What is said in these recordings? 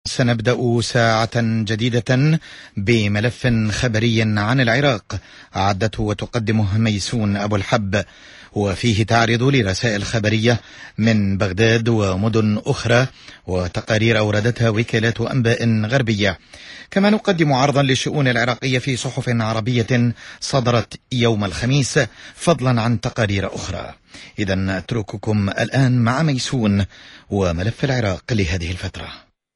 سنبدأ ساعة جديدة بملف خبري عن العراق أعدته وتقدمه ميسون أبو الحب، وفيه تعرض لرسائل خبرية من بغداد ومدن أخرى وتقارير أوردتها وكالات أنباء غربية. كما نقدم عرضا للشؤون العراقية في صحف عربية صدرت يوم الخميس، فضلا عن تقارير أخرى. إذن أترككم الآن مع ميسون وملف العراق لهذه الفترة.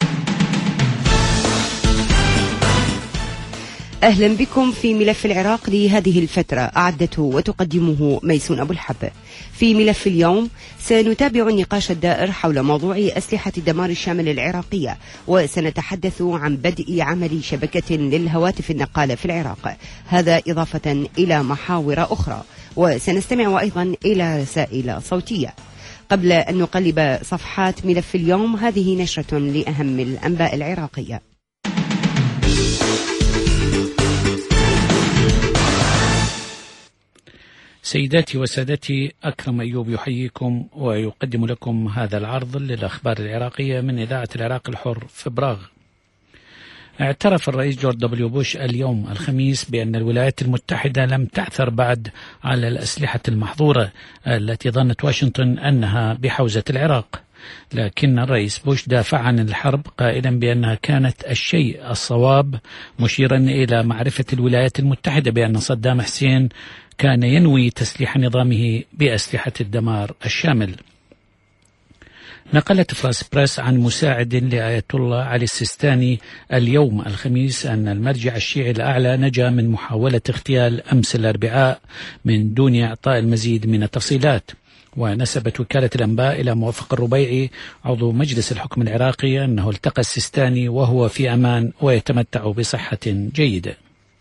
أهلا بكم في ملف العراق لهذه الفترة، أعدته وتقدمه ميسون أبو الحب. في ملف اليوم سنتابع النقاش الدائر حول موضوع أسلحة الدمار الشامل العراقية، وسنتحدث عن بدء عمل شبكة للهواتف النقالة في العراق، هذا إضافة إلى محاور أخرى، وسنستمع أيضا إلى رسائل صوتية. قبل أن نقلب صفحات ملف اليوم، هذه نشرة لأهم الأنباء العراقية. سيداتي وسادتي، أكرم أيوب يحييكم ويقدم لكم هذا العرض للأخبار العراقية من إذاعة العراق الحر في براغ. اعترف الرئيس جورج دبليو بوش اليوم الخميس بأن الولايات المتحدة لم تعثر بعد على الأسلحة المحظورة التي ظنت واشنطن أنها بحوزة العراق، لكن الرئيس بوش دافع عن الحرب قائلا بأنها كانت الشيء الصواب، مشيرا إلى معرفة الولايات المتحدة بأن صدام حسين كان ينوي تسليح نظامه بأسلحة الدمار الشامل. نقلت فرانس بريس عن مساعد لآية الله علي السيستاني اليوم الخميس أن المرجع الشيعي الأعلى نجا من محاولة اغتيال أمس الأربعاء من دون إعطاء المزيد من التفصيلات. ونسبت وكالة الأنباء إلى موفق الربيعي عضو مجلس الحكم العراقي أنه التقى السيستاني وهو في أمان ويتمتع بصحة جيدة.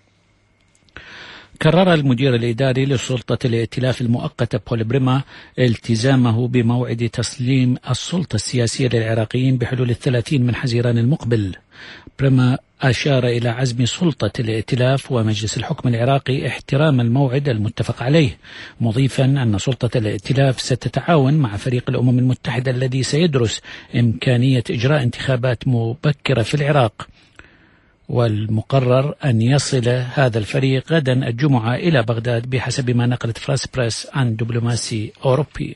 كرر المدير الإداري لسلطة الائتلاف المؤقتة بول بريما التزامه بموعد تسليم السلطة السياسية للعراقيين بحلول 30 من حزيران المقبل. بريما أشار إلى عزم سلطة الائتلاف ومجلس الحكم العراقي احترام الموعد المتفق عليه، مضيفا أن سلطة الائتلاف ستتعاون مع فريق الأمم المتحدة الذي سيدرس إمكانية إجراء انتخابات مبكرة في العراق، والمقرر أن يصل هذا الفريق غدا الجمعة إلى بغداد بحسب ما نقلت فرانس بريس عن دبلوماسي أوروبي.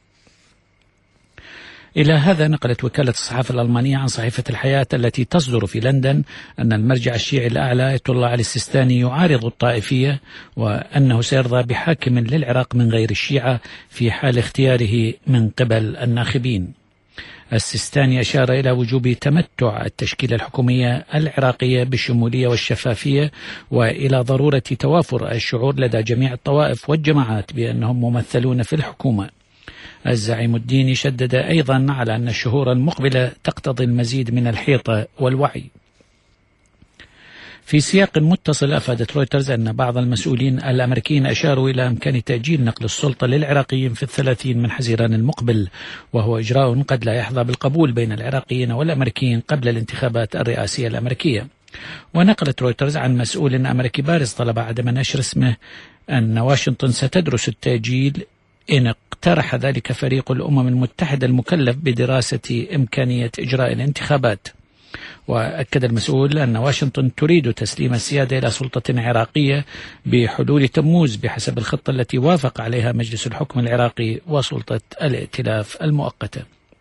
إلى هذا نقلت وكالة الصحافة الألمانية عن صحيفة الحياة التي تصدر في لندن أن المرجع الشيعي الأعلى آية الله علي السيستاني يعارض الطائفية، وأنه سيرضى بحاكم للعراق من غير الشيعة في حال اختياره من قبل الناخبين. السيستاني أشار إلى وجوب تمتع التشكيلة الحكومية العراقية بالشمولية والشفافية، وإلى ضرورة توافر الشعور لدى جميع الطوائف والجماعات بأنهم ممثلون في الحكومة. الزعيم الديني شدد أيضا على أن الشهور المقبلة تقتضي المزيد من الحيطة والوعي. في سياق متصل، أفادت رويترز أن بعض المسؤولين الأمريكيين أشاروا إلى إمكان تأجيل نقل السلطة للعراقيين في 30 من حزيران المقبل، وهو إجراء قد لا يحظى بالقبول بين العراقيين والأمريكيين قبل الانتخابات الرئاسية الأمريكية. ونقلت رويترز عن مسؤول أمريكي بارز طلب عدم نشر اسمه أن واشنطن ستدرس التأجيل إن اقترح ذلك فريق الأمم المتحدة المكلف بدراسة إمكانية إجراء الانتخابات. وأكد المسؤول أن واشنطن تريد تسليم السيادة إلى سلطة عراقية بحلول تموز بحسب الخطة التي وافق عليها مجلس الحكم العراقي وسلطة الائتلاف المؤقتة.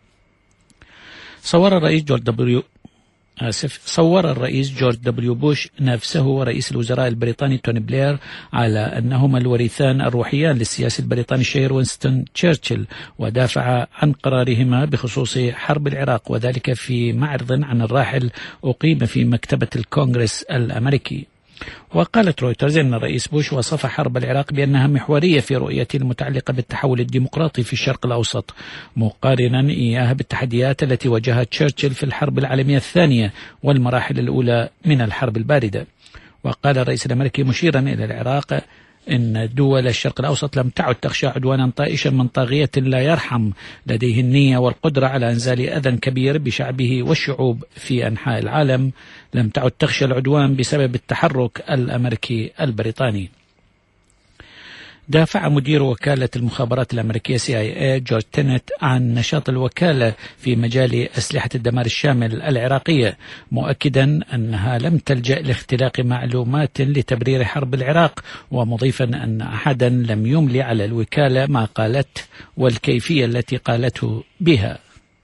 صور الرئيس جورج دبليو بوش نفسه ورئيس الوزراء البريطاني توني بلير على أنهما الوريثان الروحيان للسياسي البريطاني الشهير وينستون تشرشل، ودافع عن قرارهما بخصوص حرب العراق، وذلك في معرض عن الراحل أقيم في مكتبة الكونغرس الأمريكي. وقالت رويترز أن الرئيس بوش وصف حرب العراق بأنها محورية في رؤيته المتعلقة بالتحول الديمقراطي في الشرق الأوسط، مقارنا إياها بالتحديات التي واجهت تشرشل في الحرب العالمية الثانية والمراحل الأولى من الحرب الباردة. وقال الرئيس الأمريكي مشيرا إلى العراق إن دول الشرق الأوسط لم تعد تخشى عدوانا طائشا من طاغية لا يرحم، لديه النية والقدرة على إنزال أذى كبير بشعبه والشعوب في أنحاء العالم، لم تعد تخشى العدوان بسبب التحرك الأمريكي البريطاني. دافع مدير وكالة المخابرات الأمريكية CIA جورج تينت عن نشاط الوكالة في مجال أسلحة الدمار الشامل العراقية، مؤكدا أنها لم تلجأ لاختلاق معلومات لتبرير حرب العراق، ومضيفا أن أحدا لم يملي على الوكالة ما قالت والكيفية التي قالته بها.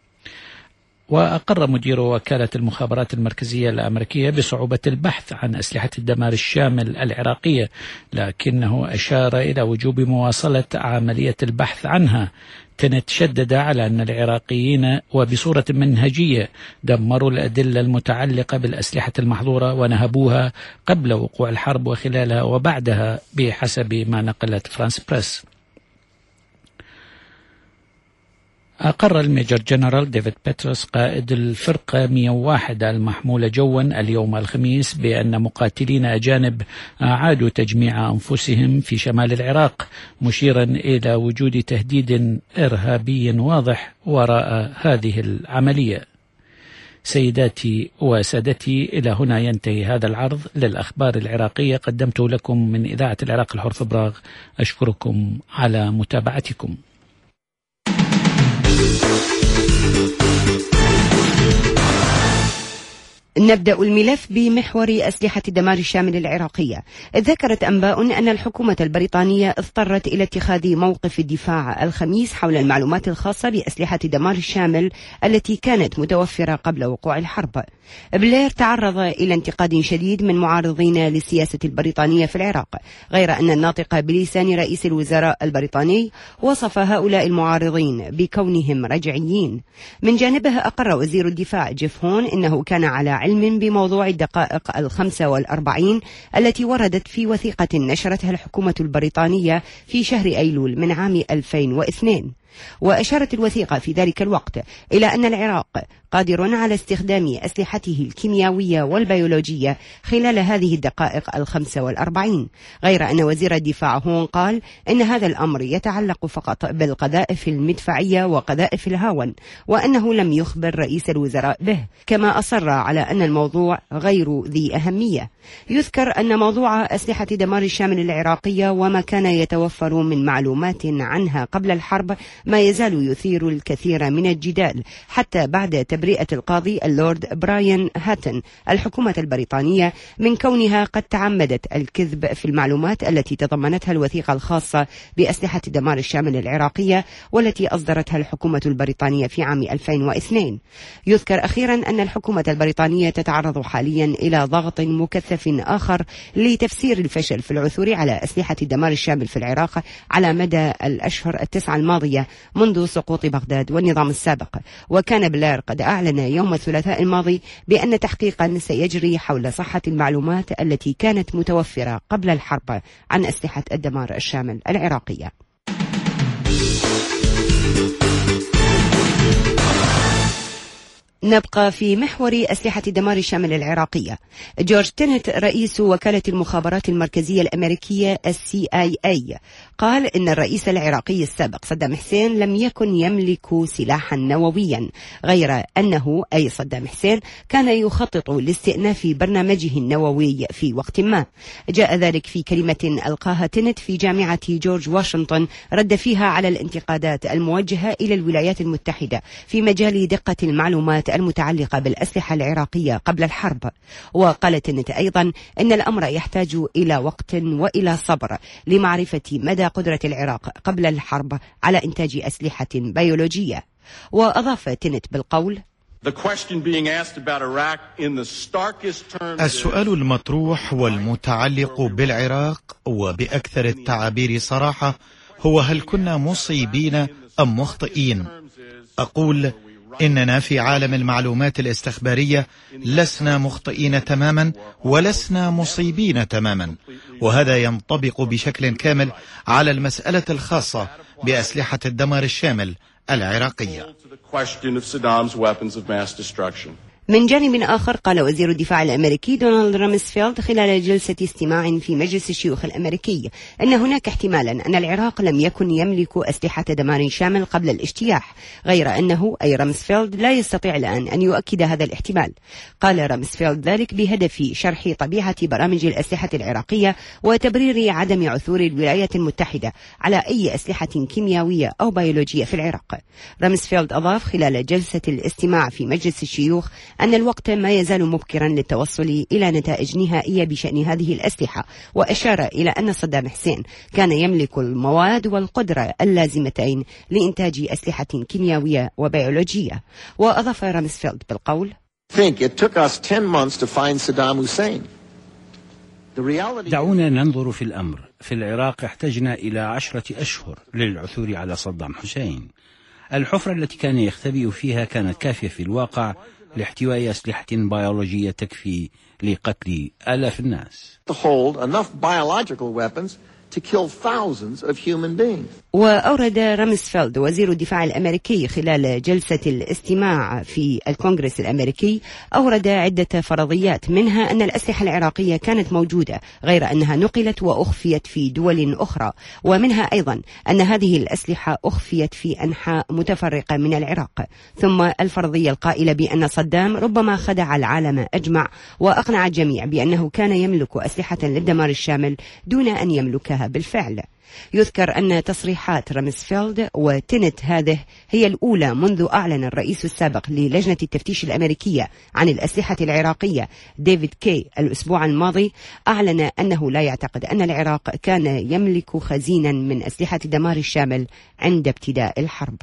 وأقر مدير وكالة المخابرات المركزية الأمريكية بصعوبة البحث عن أسلحة الدمار الشامل العراقية، لكنه أشار إلى وجوب مواصلة عملية البحث عنها. تنت شدد على أن العراقيين وبصورة منهجية دمروا الأدلة المتعلقة بالأسلحة المحظورة ونهبوها قبل وقوع الحرب وخلالها وبعدها بحسب ما نقلت فرانس بريس. أقر الميجر جنرال ديفيد بيتروس قائد الفرقة 101 المحمولة جوا اليوم الخميس بأن مقاتلين أجانب أعادوا تجميع أنفسهم في شمال العراق، مشيرا إلى وجود تهديد إرهابي واضح وراء هذه العملية. سيداتي وسادتي، إلى هنا ينتهي هذا العرض للأخبار العراقية قدمته لكم من إذاعة العراق الحر في براغ. أشكركم على متابعتكم. نبدأ الملف بمحور أسلحة الدمار الشامل العراقية. ذكرت أنباء أن الحكومة البريطانية اضطرت إلى اتخاذ موقف الدفاع الخميس حول المعلومات الخاصة بأسلحة الدمار الشامل التي كانت متوفرة قبل وقوع الحرب. بلير تعرض إلى انتقاد شديد من معارضين للسياسة البريطانية في العراق، غير أن الناطق بلسان رئيس الوزراء البريطاني وصف هؤلاء المعارضين بكونهم رجعيين. من جانبه أقر وزير الدفاع جيف هون إنه كان على علم بموضوع الدقائق 45 التي وردت في وثيقة نشرتها الحكومة البريطانية في شهر أيلول من عام 2002. وأشارت الوثيقة في ذلك الوقت إلى أن العراق قادر على استخدام أسلحته الكيميائية والبيولوجية خلال هذه الدقائق 45، غير أن وزير الدفاع هون قال إن هذا الأمر يتعلق فقط بالقذائف المدفعية وقذائف الهاون، وأنه لم يخبر رئيس الوزراء به، كما أصر على أن الموضوع غير ذي أهمية. يذكر أن موضوع أسلحة دمار الشامل العراقية وما كان يتوفر من معلومات عنها قبل الحرب ما يزال يثير الكثير من الجدال، حتى بعد تبرئة القاضي اللورد براين هاتن الحكومة البريطانية من كونها قد تعمدت الكذب في المعلومات التي تضمنتها الوثيقة الخاصة بأسلحة دمار الشامل العراقية والتي أصدرتها الحكومة البريطانية في عام 2002. يذكر أخيرا أن الحكومة البريطانية تتعرض حاليا إلى ضغط مكثف آخر لتفسير الفشل في العثور على أسلحة الدمار الشامل في العراق على مدى الأشهر 9 الماضية منذ سقوط بغداد والنظام السابق. وكان بلير قد أعلن يوم الثلاثاء الماضي بأن تحقيقا سيجري حول صحة المعلومات التي كانت متوفرة قبل الحرب عن أسلحة الدمار الشامل العراقية. نبقى في محور أسلحة دمار الشامل العراقية. جورج تينت رئيس وكالة المخابرات المركزية الأمريكية CIA قال إن الرئيس العراقي السابق صدام حسين لم يكن يملك سلاحا نوويا، غير أنه أي صدام حسين كان يخطط لاستئناف برنامجه النووي في وقت ما. جاء ذلك في كلمة ألقاها تينت في جامعة جورج واشنطن رد فيها على الانتقادات الموجهة إلى الولايات المتحدة في مجال دقة المعلومات المتعلقة بالأسلحة العراقية قبل الحرب. وقالت تينت أيضا أن الأمر يحتاج إلى وقت وإلى صبر لمعرفة مدى قدرة العراق قبل الحرب على إنتاج أسلحة بيولوجية. وأضاف تينت بالقول: السؤال المطروح والمتعلق بالعراق وبأكثر التعابير صراحة هو هل كنا مصيبين أم مخطئين؟ أقول إننا في عالم المعلومات الاستخبارية لسنا مخطئين تماما ولسنا مصيبين تماما، وهذا ينطبق بشكل كامل على المسألة الخاصة بأسلحة الدمار الشامل العراقية. من جانب آخر قال وزير الدفاع الأمريكي دونالد رامسفيلد خلال جلسة استماع في مجلس الشيوخ الأمريكي أن هناك احتمالا أن العراق لم يكن يملك أسلحة دمار شامل قبل الاجتياح، غير أنه أي رامسفيلد لا يستطيع الآن أن يؤكد هذا الاحتمال. قال رامسفيلد ذلك بهدف شرح طبيعة برامج الأسلحة العراقية وتبرير عدم عثور الولايات المتحدة على أي أسلحة كيميائية أو بيولوجية في العراق. رامسفيلد أضاف خلال جلسة الاستماع في مجلس الشيوخ أن الوقت ما يزال مبكرا للتوصل إلى نتائج نهائية بشأن هذه الأسلحة، وأشار إلى أن صدام حسين كان يملك المواد والقدرة اللازمتين لإنتاج أسلحة كيميائية وبيولوجية. وأضاف رامسفيلد بالقول: دعونا ننظر في الأمر. في العراق احتجنا إلى 10 أشهر للعثور على صدام حسين. الحفرة التي كان يختبئ فيها كانت كافية في الواقع لاحتواء أسلحة بيولوجية تكفي لقتل آلاف الناس. وأورد رامسفيلد وزير الدفاع الأمريكي خلال جلسة الاستماع في الكونغرس الأمريكي أورد عدة فرضيات، منها أن الأسلحة العراقية كانت موجودة غير أنها نقلت وأخفيت في دول أخرى، ومنها أيضا أن هذه الأسلحة أخفيت في أنحاء متفرقة من العراق. ثم الفرضية القائلة بأن صدام ربما خدع العالم أجمع وأقنع الجميع بأنه كان يملك أسلحة للدمار الشامل دون أن يملكها بالفعل. يذكر أن تصريحات رامسفيلد وتنت هذه هي الأولى منذ أعلن الرئيس السابق للجنة التفتيش الأمريكية عن الأسلحة العراقية ديفيد كي الأسبوع الماضي، أعلن أنه لا يعتقد أن العراق كان يملك خزينا من أسلحة الدمار الشامل عند ابتداء الحرب.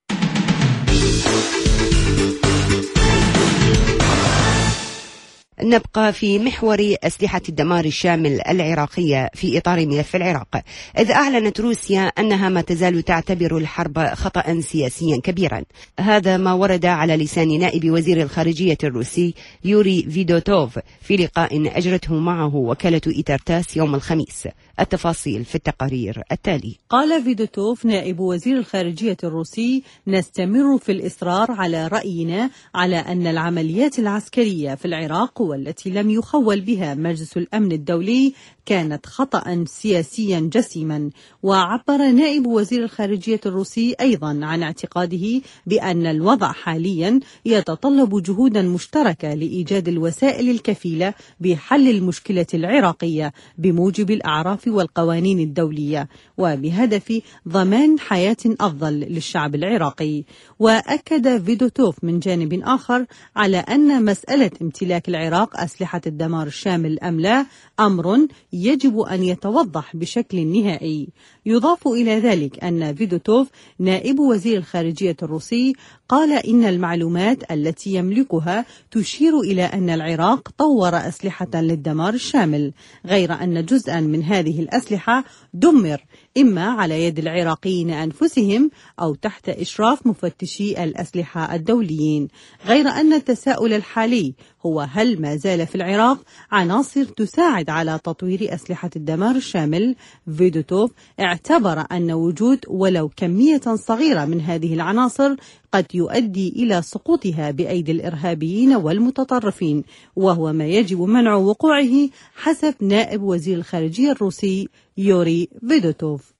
نبقى في محور أسلحة الدمار الشامل العراقية في إطار ملف العراق، إذ أعلنت روسيا أنها ما تزال تعتبر الحرب خطأ سياسيا كبيرا. هذا ما ورد على لسان نائب وزير الخارجية الروسي يوري فيدوتوف في لقاء أجرته معه وكالة إيترتاس يوم الخميس. التفاصيل في التقارير التالي. قال فيدوتوف نائب وزير الخارجية الروسي: نستمر في الإصرار على رأينا على أن العمليات العسكرية في العراق والتي لم يخول بها مجلس الأمن الدولي كانت خطأ سياسيا جسيما. وعبر نائب وزير الخارجية الروسي أيضا عن اعتقاده بأن الوضع حاليا يتطلب جهودا مشتركة لإيجاد الوسائل الكفيلة بحل المشكلة العراقية بموجب الأعراف والقوانين الدولية وبهدف ضمان حياة أفضل للشعب العراقي. وأكد فيدوتوف من جانب آخر على أن مسألة امتلاك العراق أسلحة الدمار الشامل أم لا أمر يجب أن يتوضح بشكل نهائي. يضاف إلى ذلك أن فيدوتوف نائب وزير الخارجية الروسي قال إن المعلومات التي يملكها تشير إلى أن العراق طور أسلحة للدمار الشامل، غير أن جزءا من هذه الأسلحة دمر إما على يد العراقيين أنفسهم أو تحت إشراف مفتشي الأسلحة الدوليين. غير أن التساؤل الحالي هو هل ما زال في العراق عناصر تساعد على تطوير أسلحة الدمار الشامل. فيدوتوف اعتبر أن وجود ولو كمية صغيرة من هذه العناصر قد يؤدي إلى سقوطها بأيدي الإرهابيين والمتطرفين، وهو ما يجب منع وقوعه حسب نائب وزير الخارجية الروسي يوري فيدوتوف.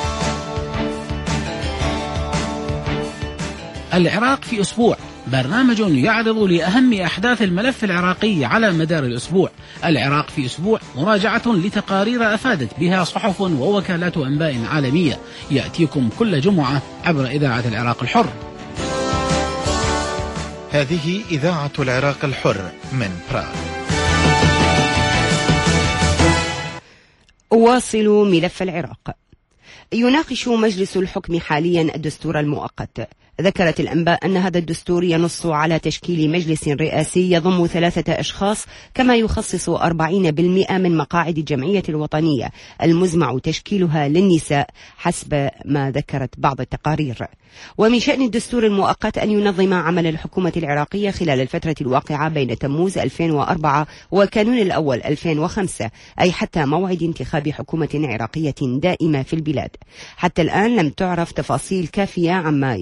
العراق في أسبوع، برنامج يعرض لأهم أحداث الملف العراقي على مدار الأسبوع. العراق في أسبوع، مراجعة لتقارير أفادت بها صحف ووكالات أنباء عالمية، يأتيكم كل جمعة عبر إذاعة العراق الحر. هذه إذاعة العراق الحر من براغ. واصل ملف العراق. يناقش مجلس الحكم حاليا الدستور المؤقت. ذكرت الأنباء أن هذا الدستور ينص على تشكيل مجلس رئاسي يضم 3 أشخاص، كما يخصص 40% من مقاعد الجمعية الوطنية المزمع تشكيلها للنساء حسب ما ذكرت بعض التقارير. ومن شأن الدستور المؤقت أن ينظم عمل الحكومة العراقية خلال الفترة الواقعة بين تموز 2004 وكانون الأول 2005، أي حتى موعد انتخاب حكومة عراقية دائمة في البلاد. حتى الآن لم تعرف تفاصيل كافية عما يتضمن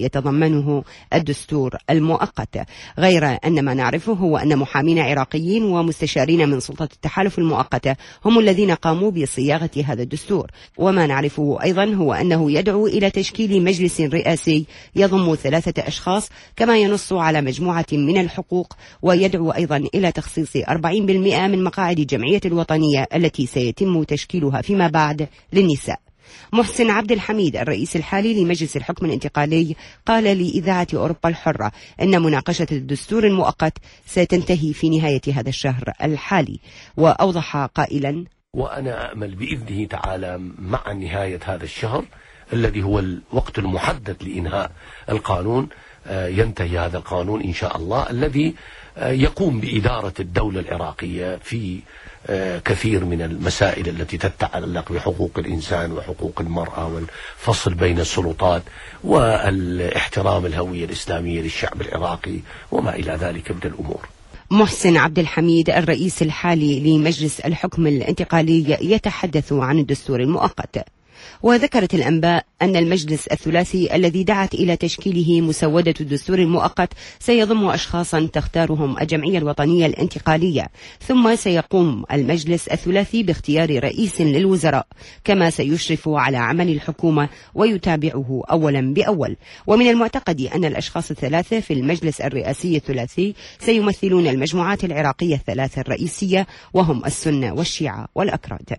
ثمنه الدستور المؤقت. غير أن ما نعرفه هو أن محامين عراقيين ومستشارين من سلطة التحالف المؤقتة هم الذين قاموا بصياغة هذا الدستور. وما نعرفه أيضا هو أنه يدعو إلى تشكيل مجلس رئاسي يضم 3 أشخاص كما ينص على مجموعة من الحقوق، ويدعو أيضا إلى تخصيص 40% من مقاعد الجمعية الوطنية التي سيتم تشكيلها فيما بعد للنساء. محسن عبد الحميد الرئيس الحالي لمجلس الحكم الانتقالي قال لإذاعة أوروبا الحرة أن مناقشة الدستور المؤقت ستنتهي في نهاية هذا الشهر الحالي، وأوضح قائلا: وأنا أأمل بإذنه تعالى مع نهاية هذا الشهر الذي هو الوقت المحدد لإنهاء القانون ينتهي هذا القانون إن شاء الله الذي يقوم بإدارة الدولة العراقية في كثير من المسائل التي تتعلق بحقوق الإنسان وحقوق المرأة والفصل بين السلطات والاحترام الهوية الإسلامية للشعب العراقي وما إلى ذلك من الأمور. محسن عبد الحميد الرئيس الحالي لمجلس الحكم الانتقالي يتحدث عن الدستور المؤقت. وذكرت الأنباء أن المجلس الثلاثي الذي دعت إلى تشكيله مسودة الدستور المؤقت سيضم أشخاصا تختارهم الجمعية الوطنية الانتقالية، ثم سيقوم المجلس الثلاثي باختيار رئيس للوزراء، كما سيشرف على عمل الحكومة ويتابعه أولا بأول. ومن المعتقد أن الأشخاص الثلاثة في المجلس الرئاسي الثلاثي سيمثلون المجموعات العراقية الثلاثة الرئيسية، وهم السنة والشيعة والأكراد.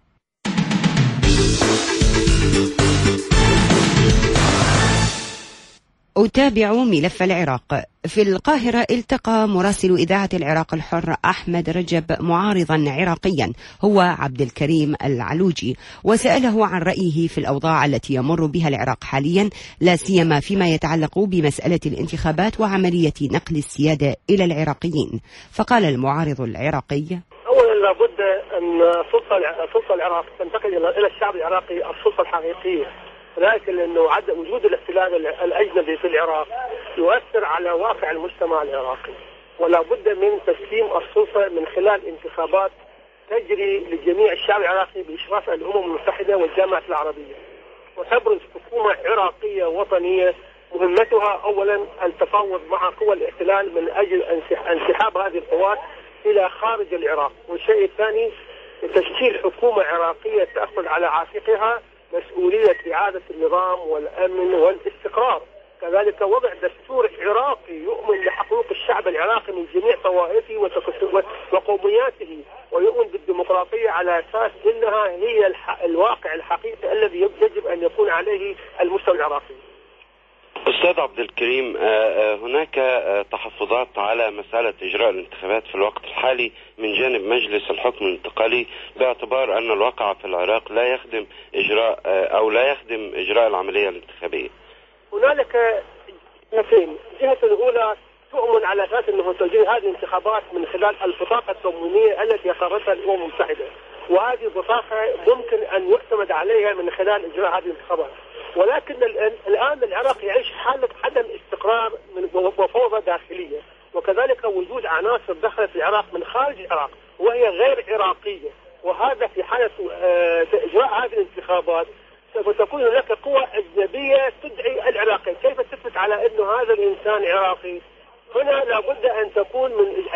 أتابع ملف العراق. في القاهرة التقى مراسل إذاعة العراق الحر أحمد رجب معارضا عراقيا هو عبد الكريم العلوجي، وسأله عن رأيه في الأوضاع التي يمر بها العراق حاليا، لا سيما فيما يتعلق بمسألة الانتخابات وعملية نقل السيادة إلى العراقيين. فقال المعارض العراقي: أولا لابد أن السلطة العراق تنتقل إلى الشعب العراقي السلطة الحقيقية، لكن لأنه وجود الاحتلال الأجنبي في العراق يؤثر على واقع المجتمع العراقي، ولا بد من تسليم السلطة من خلال انتخابات تجري لجميع الشعب العراقي بإشراف الأمم المتحدة والجامعة العربية، وتبرز حكومة عراقية وطنية مهمتها أولا التفاوض مع قوى الاحتلال من أجل انسحاب هذه القوات إلى خارج العراق، والشيء الثاني تشكيل حكومة عراقية تأخذ على عاتقها مسؤولية إعادة النظام والأمن والاستقرار، كذلك وضع دستور عراقي يؤمن بحقوق الشعب العراقي من جميع طوائفه وقومياته، ويؤمن بالديمقراطية على أساس أنها هي الواقع الحقيقي الذي يجب أن يكون عليه المجتمع العراقي. أستاذ عبد الكريم، هناك تحفظات على مسألة إجراء الانتخابات في الوقت الحالي من جانب مجلس الحكم الانتقالي، باعتبار أن الواقع في العراق لا يخدم إجراء العملية الانتخابية. هنالك جهتين، الجهة الأولى تؤمن على أساس أنه تجري هذه الانتخابات من خلال البطاقة التموينية التي أقرتها الأمم المتحدة، وهذه البطاقة ممكن أن يعتمد عليها من خلال إجراء هذه الانتخابات، ولكن الآن العراق يعيش حالة عدم استقرار وفوضى داخلية، وكذلك وجود عناصر دخلت العراق من خارج العراق وهي غير عراقية، وهذا في حالة إجراء هذه الانتخابات سوف تكون هناك قوى أجنبية تدعي العراقي. كيف تثبت على أنه هذا الإنسان عراقي؟ هنا لابد أن تكون من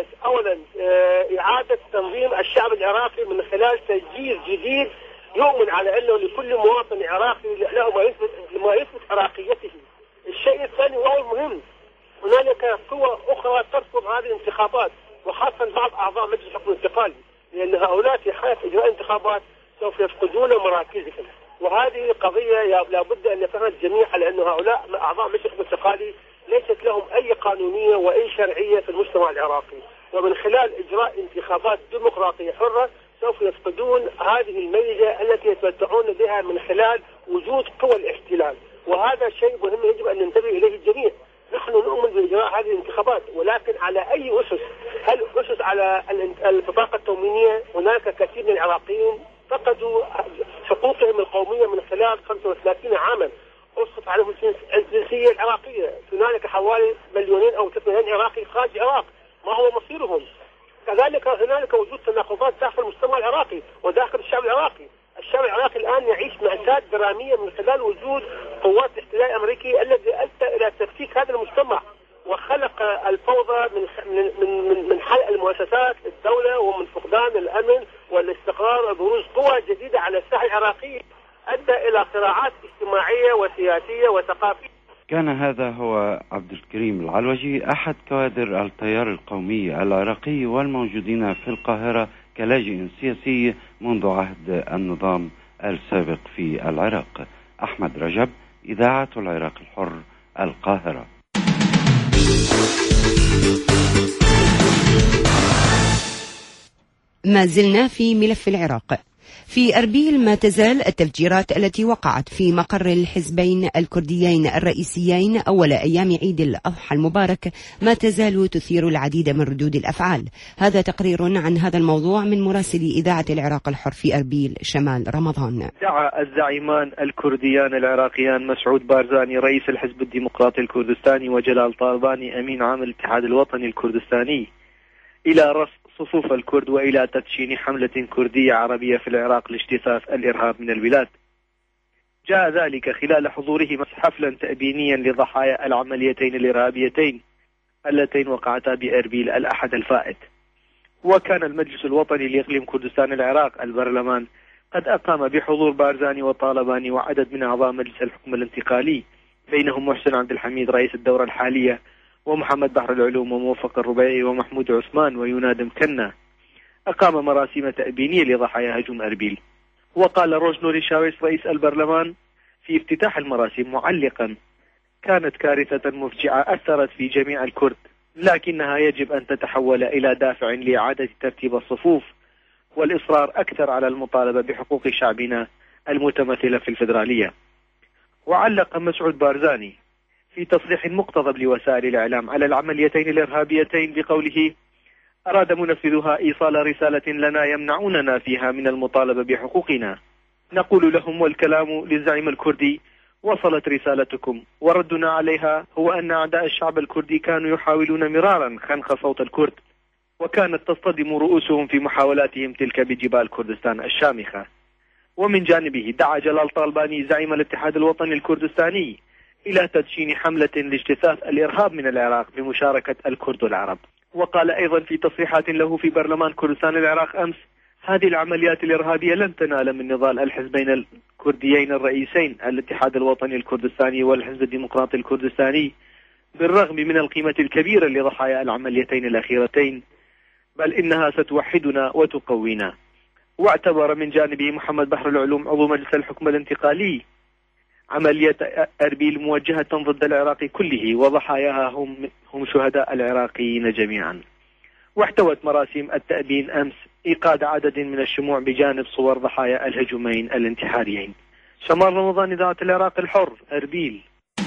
إعادة تنظيم الشعب العراقي من خلال تسجيل جديد يؤمن على أنه لكل مواطن عراقي له ما يثبت عراقيته. الشيء الثاني وهو المهم، هنالك قوى أخرى ترفض هذه الانتخابات، وخاصة بعض أعضاء مجلس الحكم الانتقالي، لأن هؤلاء في حالة إجراء انتخابات سوف يفقدون مراكزهم، وهذه قضية لابد أن يفهمها الجميع على أن هؤلاء أعضاء مجلس الحكم الانتقالي ليست لهم أي قانونية وأي شرعية في المجتمع العراقي، ومن خلال إجراء انتخابات ديمقراطية حرة سوف يفقدون هذه الميزة التي يتمتعون بها من خلال وجود قوى الاحتلال، وهذا شيء مهم يجب أن ننتبه إليه الجميع. نحن نؤمن بإجراء هذه الانتخابات، ولكن على أي أسس؟ هل أسس على البطاقة التموينية؟ هناك كثير من العراقيين فقدوا حقوقهم القومية من خلال 35 عاما، أسقط عليهم الجنسية العراقية. هنالك حوالي 2 أو 3 مليون عراقي خارج العراق، ما هو مصيرهم؟ كذلك هنالك وجود تناقضات داخل المجتمع العراقي وداخل الشعب العراقي. الشعب العراقي الآن يعيش مأساة درامية من خلال وجود قوات الاحتلال الأمريكي الذي أدى إلى تفكيك هذا المجتمع وخلق الفوضى من حل المؤسسات الدولة ومن فقدان الأمن والاستقرار وبروز قوى جديدة على الساحة العراقية أدى إلى صراعات اجتماعية وسياسية وثقافية. كان هذا هو عبد الكريم العلوجي أحد كوادر التيار القومي العراقي والموجودين في القاهرة كلاجئ سياسي منذ عهد النظام السابق في العراق. أحمد رجب، إذاعة العراق الحر، القاهرة. ما زلنا في ملف العراق. في أربيل ما تزال التفجيرات التي وقعت في مقر الحزبين الكرديين الرئيسيين أول أيام عيد الأضحى المبارك ما تزال تثير العديد من ردود الأفعال. هذا تقرير عن هذا الموضوع من مراسل إذاعة العراق الحر في أربيل شمال رمضان. دعا الزعيمان الكرديان العراقيان مسعود بارزاني رئيس الحزب الديمقراطي الكردستاني وجلال طالباني أمين عام الاتحاد الوطني الكردستاني إلى رصد صفوف الكرد وإلى تدشين حملة كردية عربية في العراق لاجتثاث الإرهاب من البلاد. جاء ذلك خلال حضوره حفلا تأبينيا لضحايا العمليتين الإرهابيتين اللتين وقعتا بأربيل الأحد الفائت. وكان المجلس الوطني لإقليم كردستان العراق البرلمان قد أقام بحضور بارزاني وطالباني وعدد من أعضاء مجلس الحكم الانتقالي بينهم محسن عبد الحميد رئيس الدورة الحالية ومحمد بحر العلوم وموفق الربيعي ومحمود عثمان ويناد مكنا. أقام مراسم تأبينية لضحايا هجوم أربيل. وقال روجنوري شاويس رئيس البرلمان في افتتاح المراسم معلقا: كانت كارثة مفجعة أثرت في جميع الكرد، لكنها يجب أن تتحول إلى دافع لإعادة ترتيب الصفوف والإصرار أكثر على المطالبة بحقوق شعبنا المتمثلة في الفيدرالية. وعلق مسعود بارزاني في تصريح مقتضب لوسائل الإعلام على العمليتين الإرهابيتين بقوله: أراد منفذها إيصال رسالة لنا يمنعوننا فيها من المطالبة بحقوقنا. نقول لهم والكلام للزعيم الكردي: وصلت رسالتكم، وردنا عليها هو أن أعداء الشعب الكردي كانوا يحاولون مرارا خنق صوت الكرد، وكانت تصطدم رؤوسهم في محاولاتهم تلك بجبال كردستان الشامخة. ومن جانبه دعا جلال طالباني زعيم الاتحاد الوطني الكردستاني إلى تدشين حملة لاجتثاث الإرهاب من العراق بمشاركة الكرد والعرب. وقال أيضا في تصريحات له في برلمان كردستان العراق أمس: هذه العمليات الإرهابية لن تنال من نضال الحزبين الكرديين الرئيسين الاتحاد الوطني الكردستاني والحزب الديمقراطي الكردستاني بالرغم من القيمة الكبيرة لضحايا العمليتين الأخيرتين، بل إنها ستوحدنا وتقوينا. واعتبر من جانبه محمد بحر العلوم عضو مجلس الحكم الانتقالي عملية أربيل موجهة ضد العراق كله وضحاياها هم شهداء العراقيين جميعا. واحتوت مراسم التأبين أمس إيقاد عدد من الشموع بجانب صور ضحايا الهجومين الانتحاريين. شمال رمضان، إذاعة العراق الحر، أربيل.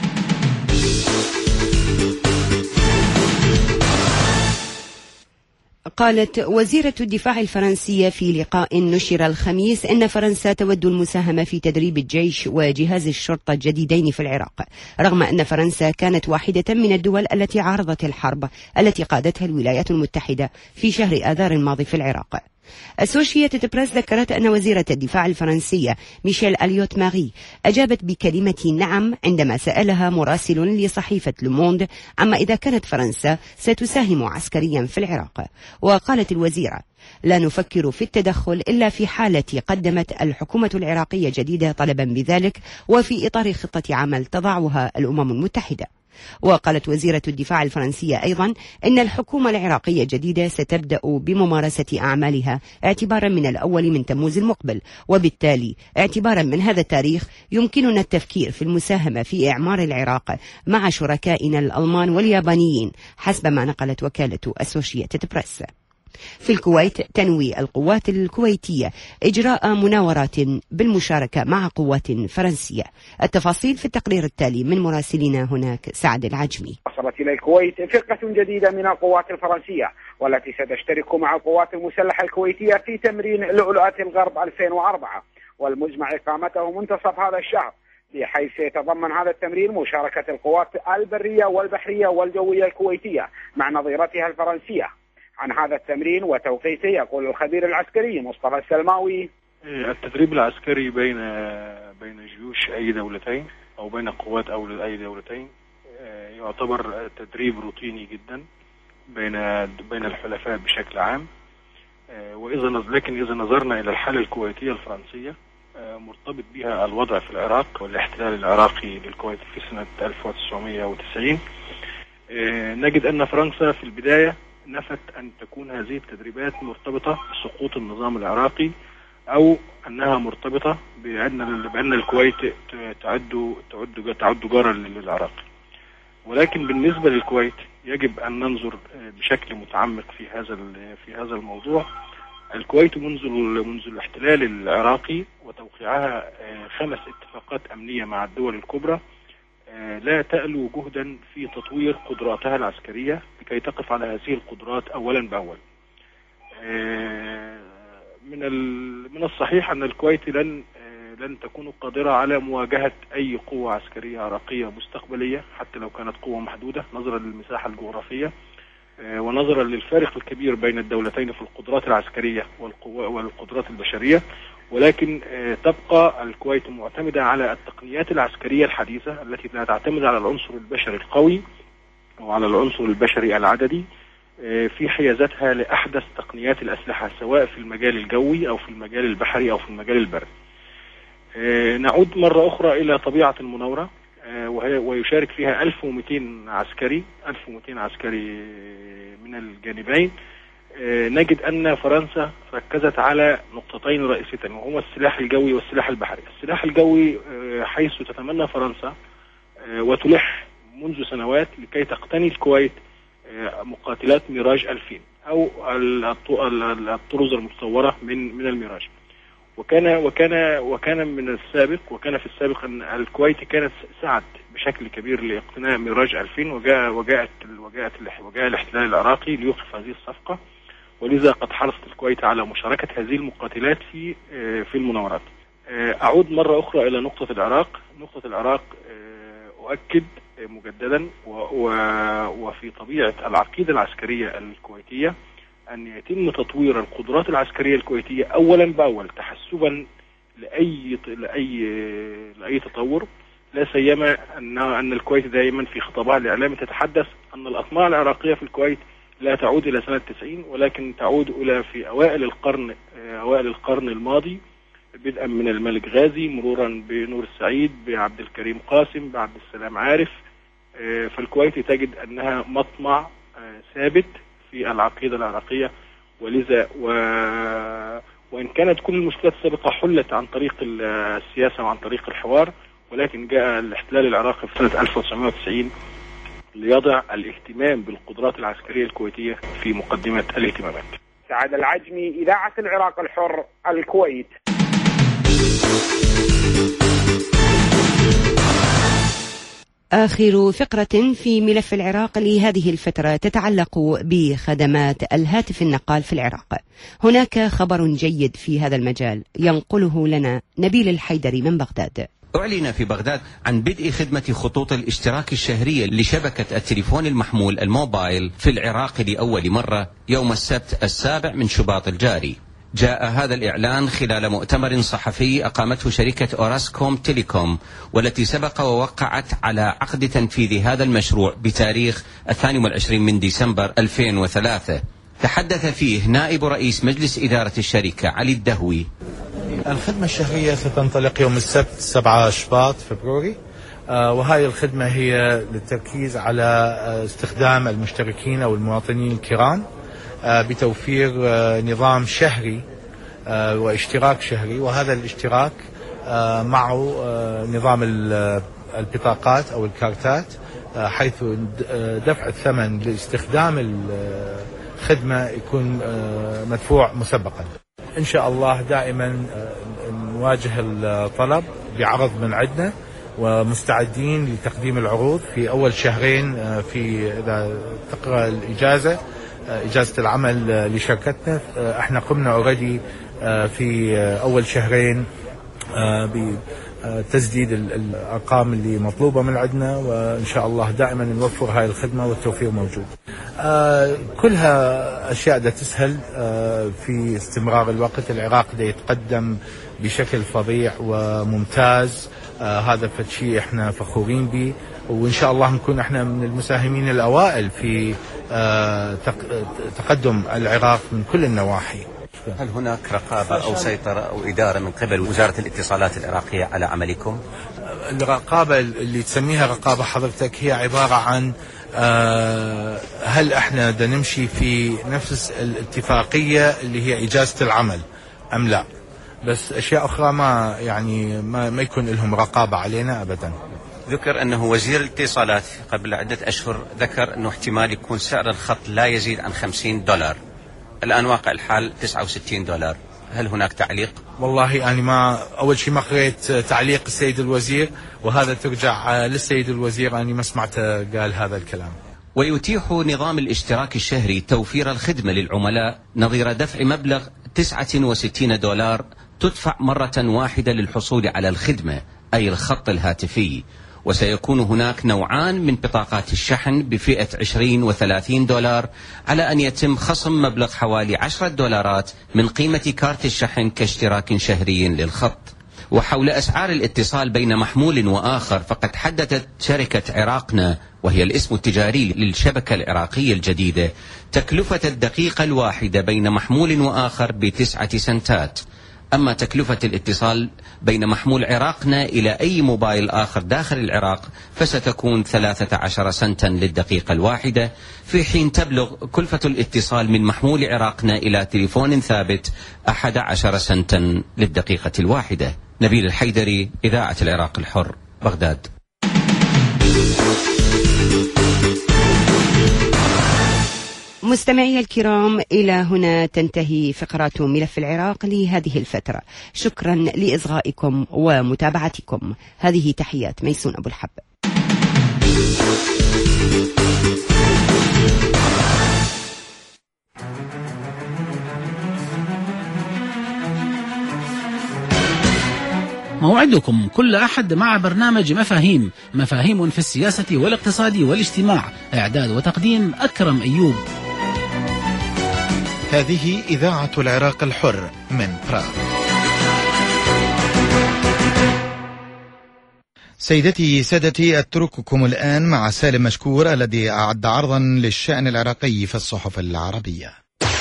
قالت وزيرة الدفاع الفرنسية في لقاء نشر الخميس إن فرنسا تود المساهمة في تدريب الجيش وجهاز الشرطة الجديدين في العراق، رغم أن فرنسا كانت واحدة من الدول التي عارضت الحرب التي قادتها الولايات المتحدة في شهر آذار الماضي في العراق. أسوشيتد بريس ذكرت أن وزيرة الدفاع الفرنسية ميشيل أليوت ماري أجابت بكلمة نعم عندما سألها مراسل لصحيفة لوموند عما إذا كانت فرنسا ستساهم عسكريا في العراق. وقالت الوزيرة: لا نفكر في التدخل إلا في حالة قدمت الحكومة العراقية جديدة طلبا بذلك وفي إطار خطة عمل تضعها الأمم المتحدة. وقالت وزيرة الدفاع الفرنسية أيضا إن الحكومة العراقية الجديدة ستبدأ بممارسة أعمالها اعتبارا من الأول من تموز المقبل، وبالتالي اعتبارا من هذا التاريخ يمكننا التفكير في المساهمة في إعمار العراق مع شركائنا الألمان واليابانيين، حسب ما نقلت وكالة أسوشيتد بريس. في الكويت تنوي القوات الكويتية إجراء مناورات بالمشاركة مع قوات فرنسية. التفاصيل في التقرير التالي من مراسلنا هناك سعد العجمي. وصلت إلى الكويت فرقة جديدة من القوات الفرنسية والتي ستشترك مع القوات المسلحة الكويتية في تمرين لؤلؤات الغرب 2004، والمجمع إقامته منتصف هذا الشهر، بحيث يتضمن هذا التمرين مشاركة القوات البرية والبحرية والجوية الكويتية مع نظيرتها الفرنسية. عن هذا التمرين وتوقيته يقول الخبير العسكري مصطفى السلماوي: التدريب العسكري بين جيوش أي دولتين أو بين قوات أي دولتين يعتبر تدريب روتيني جدا بين الحلفاء بشكل عام. لكن إذا نظرنا إلى الحالة الكويتية الفرنسية مرتبط بها الوضع في العراق والاحتلال العراقي للكويت في سنة 1990، نجد أن فرنسا في البداية نفت أن تكون هذه التدريبات مرتبطة بسقوط النظام العراقي، أو أنها مرتبطة بأن الكويت تعد جارا للعراق. ولكن بالنسبة للكويت يجب أن ننظر بشكل متعمق في هذا الموضوع. الكويت منذ الاحتلال العراقي وتوقيعها 5 اتفاقات أمنية مع الدول الكبرى لا تألو جهدا في تطوير قدراتها العسكرية لكي تقف على هذه القدرات أولا بأول. من الصحيح أن الكويت لن تكون قادرة على مواجهة أي قوة عسكرية عراقية مستقبلية حتى لو كانت قوة محدودة، نظرا للمساحة الجغرافية ونظرا للفارق الكبير بين الدولتين في القدرات العسكرية والقدرات البشرية. ولكن تبقى الكويت معتمدة على التقنيات العسكرية الحديثة التي لا تعتمد على العنصر البشري القوي وعلى العنصر البشري العددي في حيازتها لأحدث تقنيات الأسلحة، سواء في المجال الجوي أو في المجال البحري أو في المجال البري. نعود مرة أخرى إلى طبيعة المناورة، ويشارك فيها 1200 عسكري من الجانبين. نجد أن فرنسا ركزت على نقطتين رئيسيتين، وهما السلاح الجوي والسلاح البحري. السلاح الجوي حيث تتمنى فرنسا وتلح منذ سنوات لكي تقتني الكويت مقاتلات ميراج 2000 أو الطرز المتصورة من الميراج. وكان في السابق أن الكويت كانت سعت بشكل كبير لاقتناء ميراج 2000، وجاء الاحتلال العراقي ليوقف هذه الصفقة، ولذا قد حرصت الكويت على مشاركة هذه المقاتلات في المناورات. أعود مرة أخرى إلى نقطة العراق. أؤكد مجددا وفي طبيعة العقيدة العسكرية الكويتية أن يتم تطوير القدرات العسكرية الكويتية أولا بأول تحسبا لأي تطور، لا سيما أن الكويت دائما في خطابها الإعلامي تتحدث أن الأطماع العراقية في الكويت لا تعود إلى سنة 90، ولكن تعود إلى في أوائل القرن الماضي، بدءا من الملك غازي مرورا بنور السعيد بعبد الكريم قاسم بعبد السلام عارف. فالكويت تجد أنها مطمع ثابت في العقيدة العراقية، ولذا وإن كانت كل المشكلات السابقة حلت عن طريق السياسة وعن طريق الحوار، ولكن جاء الاحتلال العراقي في سنة 1990 ليضع الاهتمام بالقدرات العسكرية الكويتية في مقدمة الاهتمامات. سعد العجمي، إذاعة العراق الحر، الكويت. آخر فقرة في ملف العراق لهذه الفترة تتعلق بخدمات الهاتف النقال في العراق. هناك خبر جيد في هذا المجال ينقله لنا نبيل الحيدري من بغداد. أعلن في بغداد عن بدء خدمة خطوط الاشتراك الشهرية لشبكة التليفون المحمول الموبايل في العراق لأول مرة يوم السبت 7 من شباط الجاري. جاء هذا الإعلان خلال مؤتمر صحفي أقامته شركة أوراسكوم تيليكوم، والتي سبق ووقعت على عقد تنفيذ هذا المشروع بتاريخ 22 من ديسمبر 2003. تحدث فيه نائب رئيس مجلس إدارة الشركة علي الدهوي. الخدمة الشهرية ستنطلق يوم السبت 7 شباط فبراير، وهذه الخدمة هي للتركيز على استخدام المشتركين أو المواطنين الكرام بتوفير نظام شهري واشتراك شهري، وهذا الاشتراك معه نظام البطاقات أو الكارتات، حيث دفع الثمن لاستخدام الخدمة يكون مدفوع مسبقا. إن شاء الله دائما نواجه الطلب بعرض من عندنا، ومستعدين لتقديم العروض في أول شهرين إذا تقرأ إجازة العمل لشركتنا. احنا قمنا اوريدي في أول شهرين تسديد الأرقام اللي مطلوبة من عندنا، وإن شاء الله دائما نوفر هاي الخدمة والتوفير موجود. كلها أشياء دا تسهل في استمرار الوقت. العراق دا يتقدم بشكل فظيع وممتاز، هذا فشي احنا فخورين به، وإن شاء الله نكون احنا من المساهمين الأوائل في تقدم العراق من كل النواحي. هل هناك رقابة أو سيطرة أو إدارة من قبل وزارة الاتصالات العراقية على عملكم؟ الرقابة اللي تسميها رقابة حضرتك هي عبارة عن هل احنا دا نمشي في نفس الاتفاقية اللي هي إجازة العمل أم لا، بس أشياء أخرى ما يكون لهم رقابة علينا أبدا. ذكر أنه وزير الاتصالات قبل عدة أشهر ذكر أنه احتمال يكون سعر الخط لا يزيد عن $50، الآن واقع الحال $69. هل هناك تعليق؟ والله أنا أول شيء ما قريت تعليق السيد الوزير، وهذا ترجع للسيد الوزير، أنا ما سمعته قال هذا الكلام. ويتيح نظام الاشتراك الشهري توفير الخدمة للعملاء نظير دفع مبلغ $69 تدفع مرة واحدة للحصول على الخدمة، أي الخط الهاتفي. وسيكون هناك نوعان من بطاقات الشحن بفئة $20 و$30 على أن يتم خصم مبلغ حوالي $10 من قيمة كارت الشحن كاشتراك شهري للخط. وحول أسعار الاتصال بين محمول وآخر، فقد حددت شركة عراقنا، وهي الاسم التجاري للشبكة العراقية الجديدة، تكلفة الدقيقة الواحدة بين محمول وآخر ب9 سنتات. أما تكلفة الاتصال بين محمول عراقنا إلى أي موبايل آخر داخل العراق فستكون 13 سنتا للدقيقة الواحدة، في حين تبلغ كلفة الاتصال من محمول عراقنا إلى تليفون ثابت 11 سنتا للدقيقة الواحدة. نبيل الحيدري، إذاعة العراق الحر، بغداد. مستمعي الكرام، إلى هنا تنتهي فقرات ملف العراق لهذه الفترة. شكرا لإصغائكم ومتابعتكم. هذه تحيات ميسون أبو الحب. موعدكم كل أحد مع برنامج مفاهيم في السياسة والاقتصاد والاجتماع. إعداد وتقديم أكرم أيوب. هذه إذاعة العراق الحر من براغ. سيدتي سادتي، أترككم الآن مع سالم مشكور الذي أعد عرضا للشأن العراقي في الصحف العربية.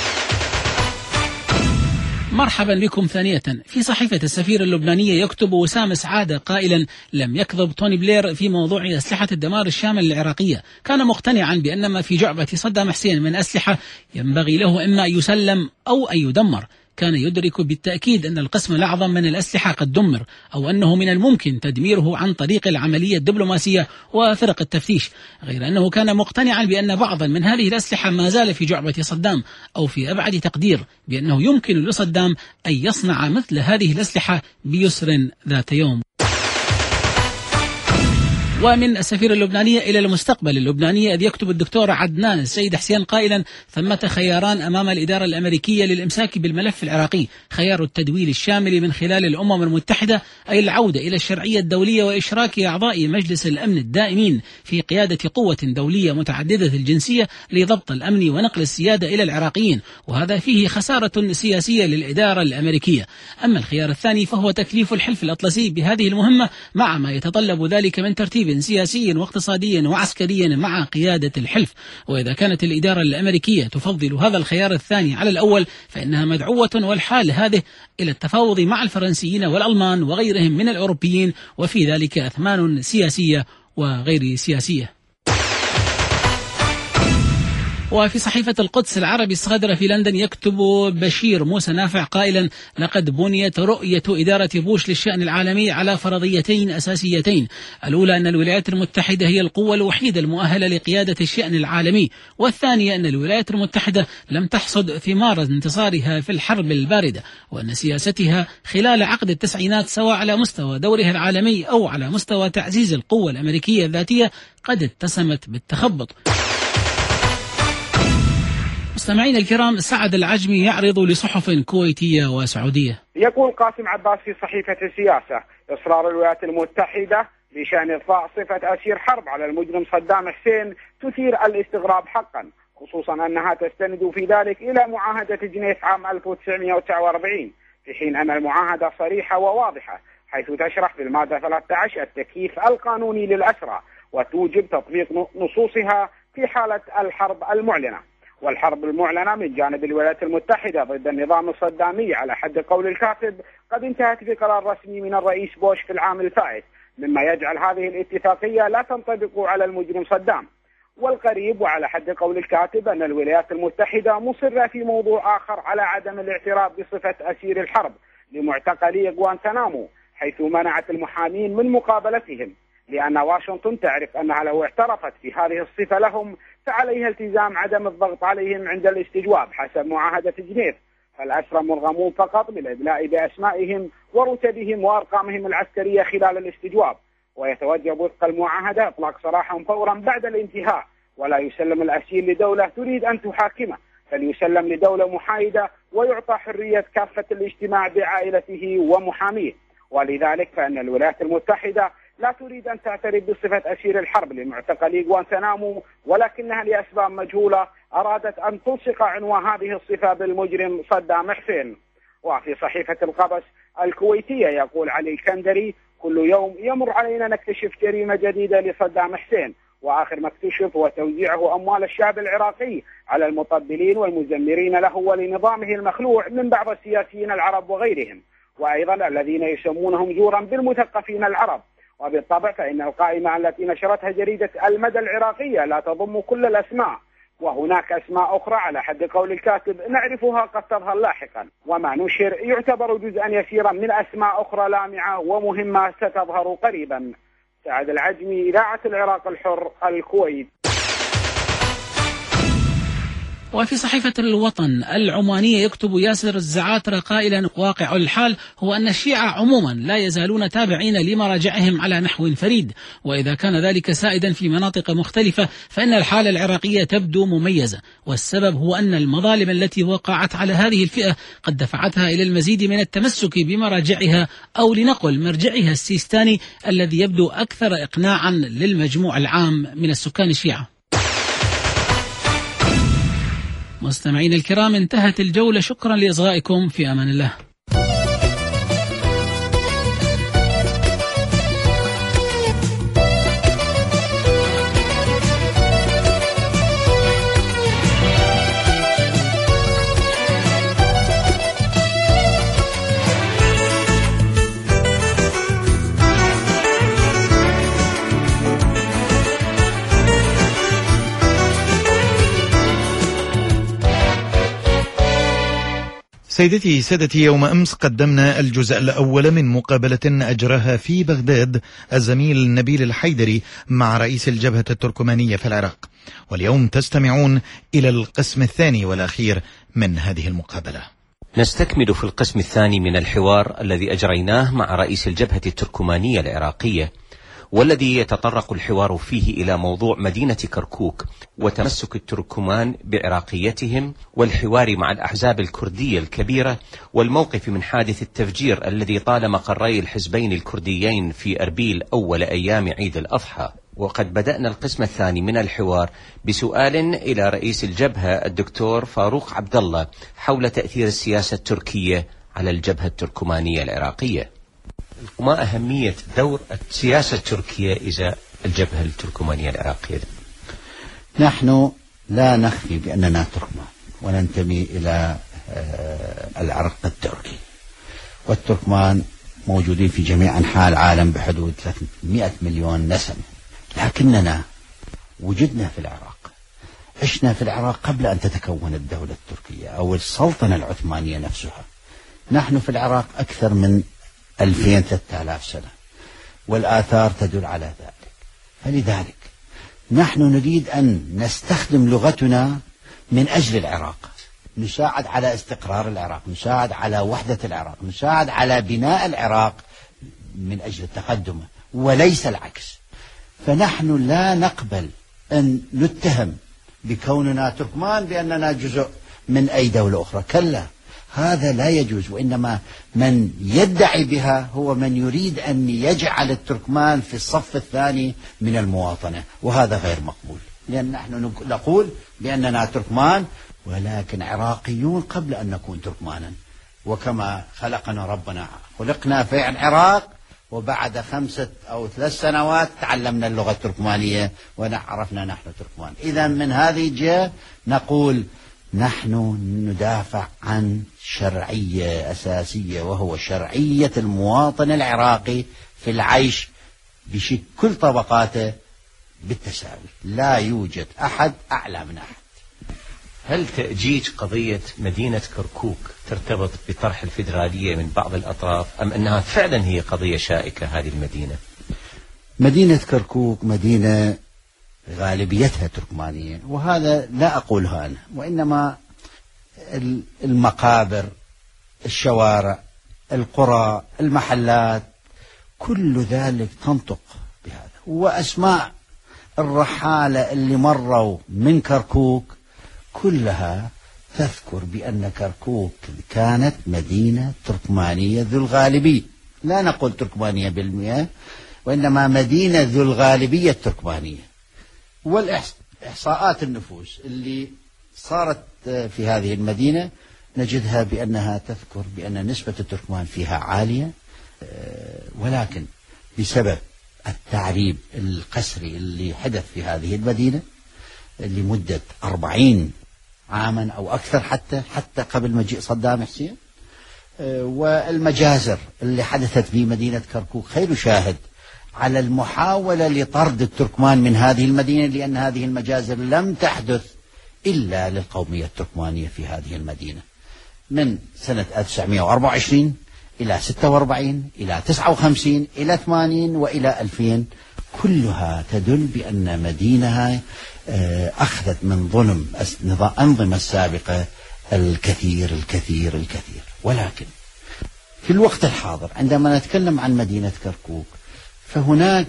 مرحبا بكم ثانية. في صحيفة السفير اللبنانية يكتب وسام سعادة قائلا: لم يكذب توني بلير في موضوع أسلحة الدمار الشامل العراقية، كان مقتنعا بأن ما في جعبة صدام حسين من أسلحة ينبغي له إما يسلم أو أن يدمر. كان يدرك بالتأكيد أن القسم الأعظم من الأسلحة قد دمر، أو أنه من الممكن تدميره عن طريق العملية الدبلوماسية وفرق التفتيش، غير أنه كان مقتنعا بأن بعضا من هذه الأسلحة ما زال في جعبة صدام، أو في أبعد تقدير بأنه يمكن لصدام أن يصنع مثل هذه الأسلحة بيسر ذات يوم. ومن السفير اللبنانية إلى المستقبل اللبنانية، إذ يكتب الدكتور عدنان السيد حسين قائلا: ثمة خياران أمام الإدارة الأمريكية للإمساك بالملف العراقي، خيار التدويل الشامل من خلال الأمم المتحدة، أي العودة إلى الشرعية الدولية وإشراك أعضاء مجلس الأمن الدائمين في قيادة قوة دولية متعددة الجنسية لضبط الأمن ونقل السيادة إلى العراقيين، وهذا فيه خسارة سياسية للإدارة الأمريكية. أما الخيار الثاني فهو تكليف الحلف الأطلسي بهذه المهمة، مع ما يتطلب ذلك من ترتيب سياسي واقتصادي وعسكري مع قيادة الحلف. وإذا كانت الإدارة الأمريكية تفضل هذا الخيار الثاني على الأول، فإنها مدعوة والحال هذه إلى التفاوض مع الفرنسيين والألمان وغيرهم من الأوروبيين، وفي ذلك أثمان سياسية وغير سياسية. وفي صحيفة القدس العربي الصادرة في لندن يكتب بشير موسى نافع قائلا: لقد بنيت رؤية إدارة بوش للشأن العالمي على فرضيتين أساسيتين، الأولى أن الولايات المتحدة هي القوة الوحيدة المؤهلة لقيادة الشأن العالمي، والثانية أن الولايات المتحدة لم تحصد ثمار انتصارها في الحرب الباردة، وأن سياستها خلال عقد التسعينات سواء على مستوى دورها العالمي أو على مستوى تعزيز القوة الأمريكية الذاتية قد اتسمت بالتخبط. مستمعين الكرام، سعد العجمي يعرض لصحف كويتية وسعودية. يقول قاسم عباس في صحيفة السياسة: إصرار الولايات المتحدة بشأن إضفاء صفة أسير حرب على المجرم صدام حسين تثير الاستغراب حقا، خصوصا أنها تستند في ذلك إلى معاهدة جنيف عام 1949، في حين أن المعاهدة صريحة وواضحة حيث تشرح في المادة 13 التكييف القانوني للأسرى وتوجب تطبيق نصوصها في حالة الحرب المعلنة. والحرب المعلنة من جانب الولايات المتحدة ضد النظام الصدامي على حد قول الكاتب قد انتهت بقرار رسمي من الرئيس بوش في العام الفائت، مما يجعل هذه الاتفاقية لا تنطبق على المجرم صدام. والقريب وعلى حد قول الكاتب أن الولايات المتحدة مصرة في موضوع آخر على عدم الاعتراف بصفة أسير الحرب لمعتقلي غوانتنامو، حيث منعت المحامين من مقابلتهم، لأن واشنطن تعرف أنها لو اعترفت في هذه الصفة لهم فعليها التزام عدم الضغط عليهم عند الاستجواب حسب معاهدة جنيف، فالأسرى مرغمون فقط بالإدلاء بأسمائهم ورتبهم وأرقامهم العسكرية خلال الاستجواب، ويتوجب وفق المعاهدة إطلاق سراحهم فورا بعد الانتهاء، ولا يسلم الأسير لدولة تريد أن تحاكمه، بل يسلم لدولة محايدة ويعطى حرية كافة الاجتماع بعائلته ومحاميه. ولذلك فإن الولايات المتحدة لا تريد أن تعترف بصفة أسير الحرب لمعتقلي غوانتنامو، ولكنها لأسباب مجهولة أرادت أن تلصق عنوان هذه الصفة بالمجرم صدام حسين. وفي صحيفة القبس الكويتية يقول علي الكندري: كل يوم يمر علينا نكتشف جريمة جديدة لصدام حسين، وآخر ما اكتشف هو توزيعه أموال الشعب العراقي على المطبلين والمزمرين له ولنظامه المخلوع من بعض السياسيين العرب وغيرهم، وأيضا الذين يسمونهم زورا بالمثقفين العرب. وبالطبع فإن القائمة التي نشرتها جريدة المدى العراقية لا تضم كل الأسماء، وهناك أسماء أخرى على حد قول الكاتب نعرفها قد تظهر لاحقا، وما نشر يعتبر جزءا يسيرا من أسماء أخرى لامعة ومهمة ستظهر قريبا. سعد العجمي، إذاعة العراق الحر، الكويت. وفي صحيفة الوطن العمانية يكتب ياسر الزعاترة قائلا: واقع الحال هو أن الشيعة عموما لا يزالون تابعين لمراجعهم على نحو فريد، وإذا كان ذلك سائدا في مناطق مختلفة فإن الحالة العراقية تبدو مميزة، والسبب هو أن المظالم التي وقعت على هذه الفئة قد دفعتها إلى المزيد من التمسك بمراجعها، أو لنقل مرجعها السيستاني الذي يبدو أكثر إقناعا للمجموع العام من السكان الشيعة. مستمعين الكرام، انتهت الجولة، شكرا لإصغائكم، في أمان الله. سيدتي سادتي، يوم أمس قدمنا الجزء الأول من مقابلة أجراها في بغداد الزميل نبيل الحيدري مع رئيس الجبهة التركمانية في العراق، واليوم تستمعون إلى القسم الثاني والأخير من هذه المقابلة. نستكمل في القسم الثاني من الحوار الذي أجريناه مع رئيس الجبهة التركمانية العراقية، والذي يتطرق الحوار فيه إلى موضوع مدينة كركوك وتمسك التركمان بعراقيتهم، والحوار مع الأحزاب الكردية الكبيرة، والموقف من حادث التفجير الذي طال مقري الحزبين الكرديين في أربيل أول أيام عيد الأضحى. وقد بدأنا القسم الثاني من الحوار بسؤال إلى رئيس الجبهة الدكتور فاروق عبد الله حول تأثير السياسة التركية على الجبهة التركمانية العراقية. ما أهمية دور السياسة التركية إذا الجبهة التركمانية العراقية؟ نحن لا نخفي بأننا تركمان وننتمي إلى العرق التركي، والتركمان موجودين في جميع أنحاء العالم بحدود 300 مليون نسمة، لكننا وجدنا في العراق، عشنا في العراق قبل أن تتكون الدولة التركية أو السلطنة العثمانية نفسها. نحن في العراق أكثر من 2000-3000 سنة، والآثار تدل على ذلك. فلذلك نحن نريد أن نستخدم لغتنا من أجل العراق، نساعد على استقرار العراق، نساعد على وحدة العراق، نساعد على بناء العراق من أجل تقدمه وليس العكس. فنحن لا نقبل أن نتهم بكوننا تركمان بأننا جزء من أي دولة أخرى، كلا، هذا لا يجوز، وإنما من يدعي بها هو من يريد أن يجعل التركمان في الصف الثاني من المواطنة، وهذا غير مقبول، لأن نحن نقول بأننا تركمان ولكن عراقيون قبل أن نكون تركمانا، وكما خلقنا ربنا خلقنا في العراق، وبعد 5 أو 3 سنوات تعلمنا اللغة التركمانية وعرفنا نحن تركمان. إذا من هذه الجهة نقول نحن ندافع عن شرعية أساسية، وهو شرعية المواطن العراقي في العيش بكل طبقاته بالتساوي، لا يوجد أحد أعلى من أحد. هل تأجيج قضية مدينة كركوك ترتبط بطرح الفيدرالية من بعض الأطراف، أم أنها فعلا هي قضية شائكة هذه المدينة؟ مدينة كركوك مدينة غالبيتها تركمانية، وهذا لا أقولها أنا، وإنما المقابر، الشوارع، القرى، المحلات، كل ذلك تنطق بهذا، وأسماء الرحالة اللي مروا من كركوك كلها تذكر بأن كركوك كانت مدينة تركمانية ذو الغالبية، لا نقول تركمانية بالمئة، وإنما مدينة ذو الغالبية التركمانية. والإحصاءات النفوس اللي صارت في هذه المدينة نجدها بأنها تذكر بأن نسبة التركمان فيها عالية، ولكن بسبب التعريب القسري اللي حدث في هذه المدينة لمدة 40 عاما أو أكثر حتى قبل مجيء صدام حسين، والمجازر اللي حدثت في مدينة كركوك خير شاهد على المحاولة لطرد التركمان من هذه المدينة، لأن هذه المجازر لم تحدث إلا للقومية التركمانية في هذه المدينة من سنة 1924 إلى 46 إلى 59 إلى 80 وإلى 2000، كلها تدل بأن مدينة أخذت من ظلم الأنظمة السابقة الكثير الكثير الكثير. ولكن في الوقت الحاضر عندما نتكلم عن مدينة كركوك فهناك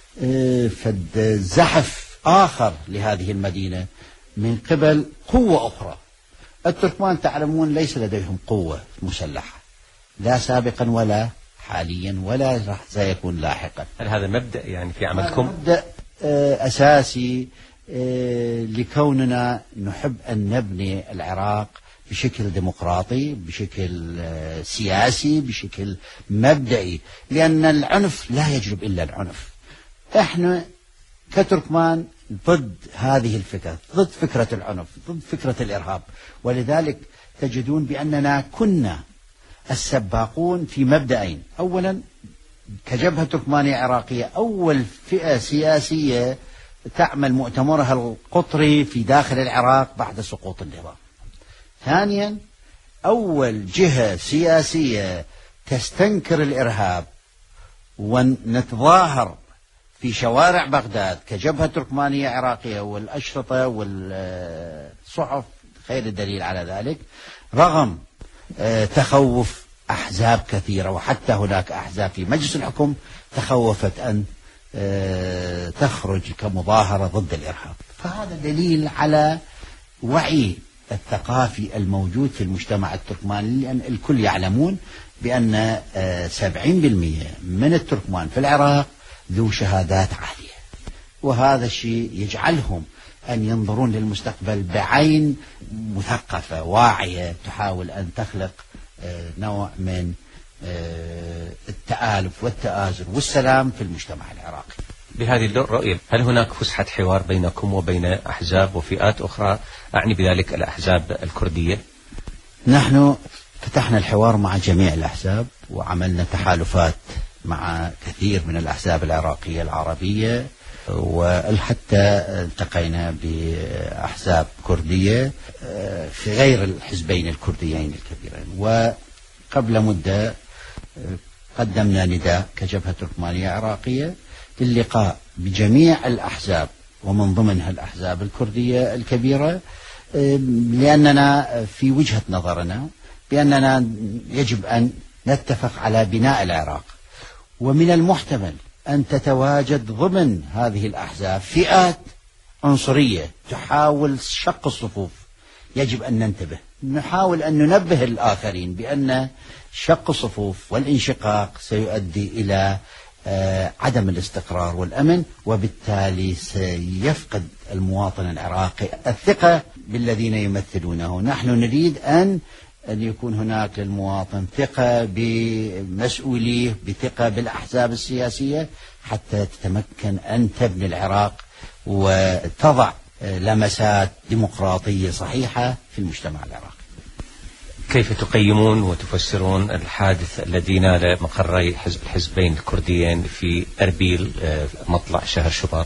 زحف آخر لهذه المدينة من قبل قوة أخرى. التركمان تعلمون ليس لديهم قوة مسلحة، لا سابقا ولا حاليا ولا راح سيكون لاحقا. هل هذا مبدأ يعني في عملكم؟ مبدأ أساسي لكوننا نحب أن نبني العراق بشكل ديمقراطي، بشكل سياسي، بشكل مبدئي، لأن العنف لا يجلب إلا العنف. احنا كتركمان ضد هذه الفكرة، ضد فكرة العنف، ضد فكرة الإرهاب، ولذلك تجدون بأننا كنا السباقون في مبدئين. أولا كجبهة تركمانية عراقية أول فئة سياسية تعمل مؤتمرها القطري في داخل العراق بعد سقوط النظام. ثانيا أول جهة سياسية تستنكر الإرهاب ونتظاهر في شوارع بغداد كجبهة تركمانية عراقية، والأشرطة والصحف خير الدليل على ذلك، رغم تخوف أحزاب كثيرة، وحتى هناك أحزاب في مجلس الحكم تخوفت أن تخرج كمظاهرة ضد الإرهاب. فهذا دليل على وعي الثقافي الموجود في المجتمع التركماني، لأن الكل يعلمون بأن 70% من التركمان في العراق ذو شهادات عالية، وهذا الشيء يجعلهم أن ينظرون للمستقبل بعين مثقفة واعية تحاول أن تخلق نوع من التآلف والتآزر والسلام في المجتمع العراقي. بهذه الرؤية هل هناك فسحة حوار بينكم وبين أحزاب وفئات أخرى، أعني بذلك الأحزاب الكردية؟ نحن فتحنا الحوار مع جميع الأحزاب، وعملنا تحالفات مع كثير من الأحزاب العراقية العربية، وحتى التقينا بأحزاب كردية في غير الحزبين الكرديين الكبيرين. وقبل مدة قدمنا نداء كجبهة تركمانية عراقية للقاء بجميع الأحزاب ومن ضمنها الأحزاب الكردية الكبيرة، لأننا في وجهة نظرنا بأننا يجب أن نتفق على بناء العراق، ومن المحتمل أن تتواجد ضمن هذه الأحزاب فئات عنصرية تحاول شق الصفوف. يجب أن ننتبه نحاول أن ننبه الآخرين بأن شق الصفوف والانشقاق سيؤدي إلى عدم الاستقرار والأمن، وبالتالي سيفقد المواطن العراقي الثقة بالذين يمثلونه. نحن نريد أن يكون هناك للمواطن ثقة بمسؤوليه، بثقة بالأحزاب السياسية، حتى تتمكن أن تبني العراق وتضع لمسات ديمقراطية صحيحة في المجتمع العراقي. كيف تقيمون وتفسرون الحادث الذي نال مقري الحزبين الكرديين في أربيل مطلع شهر شباط؟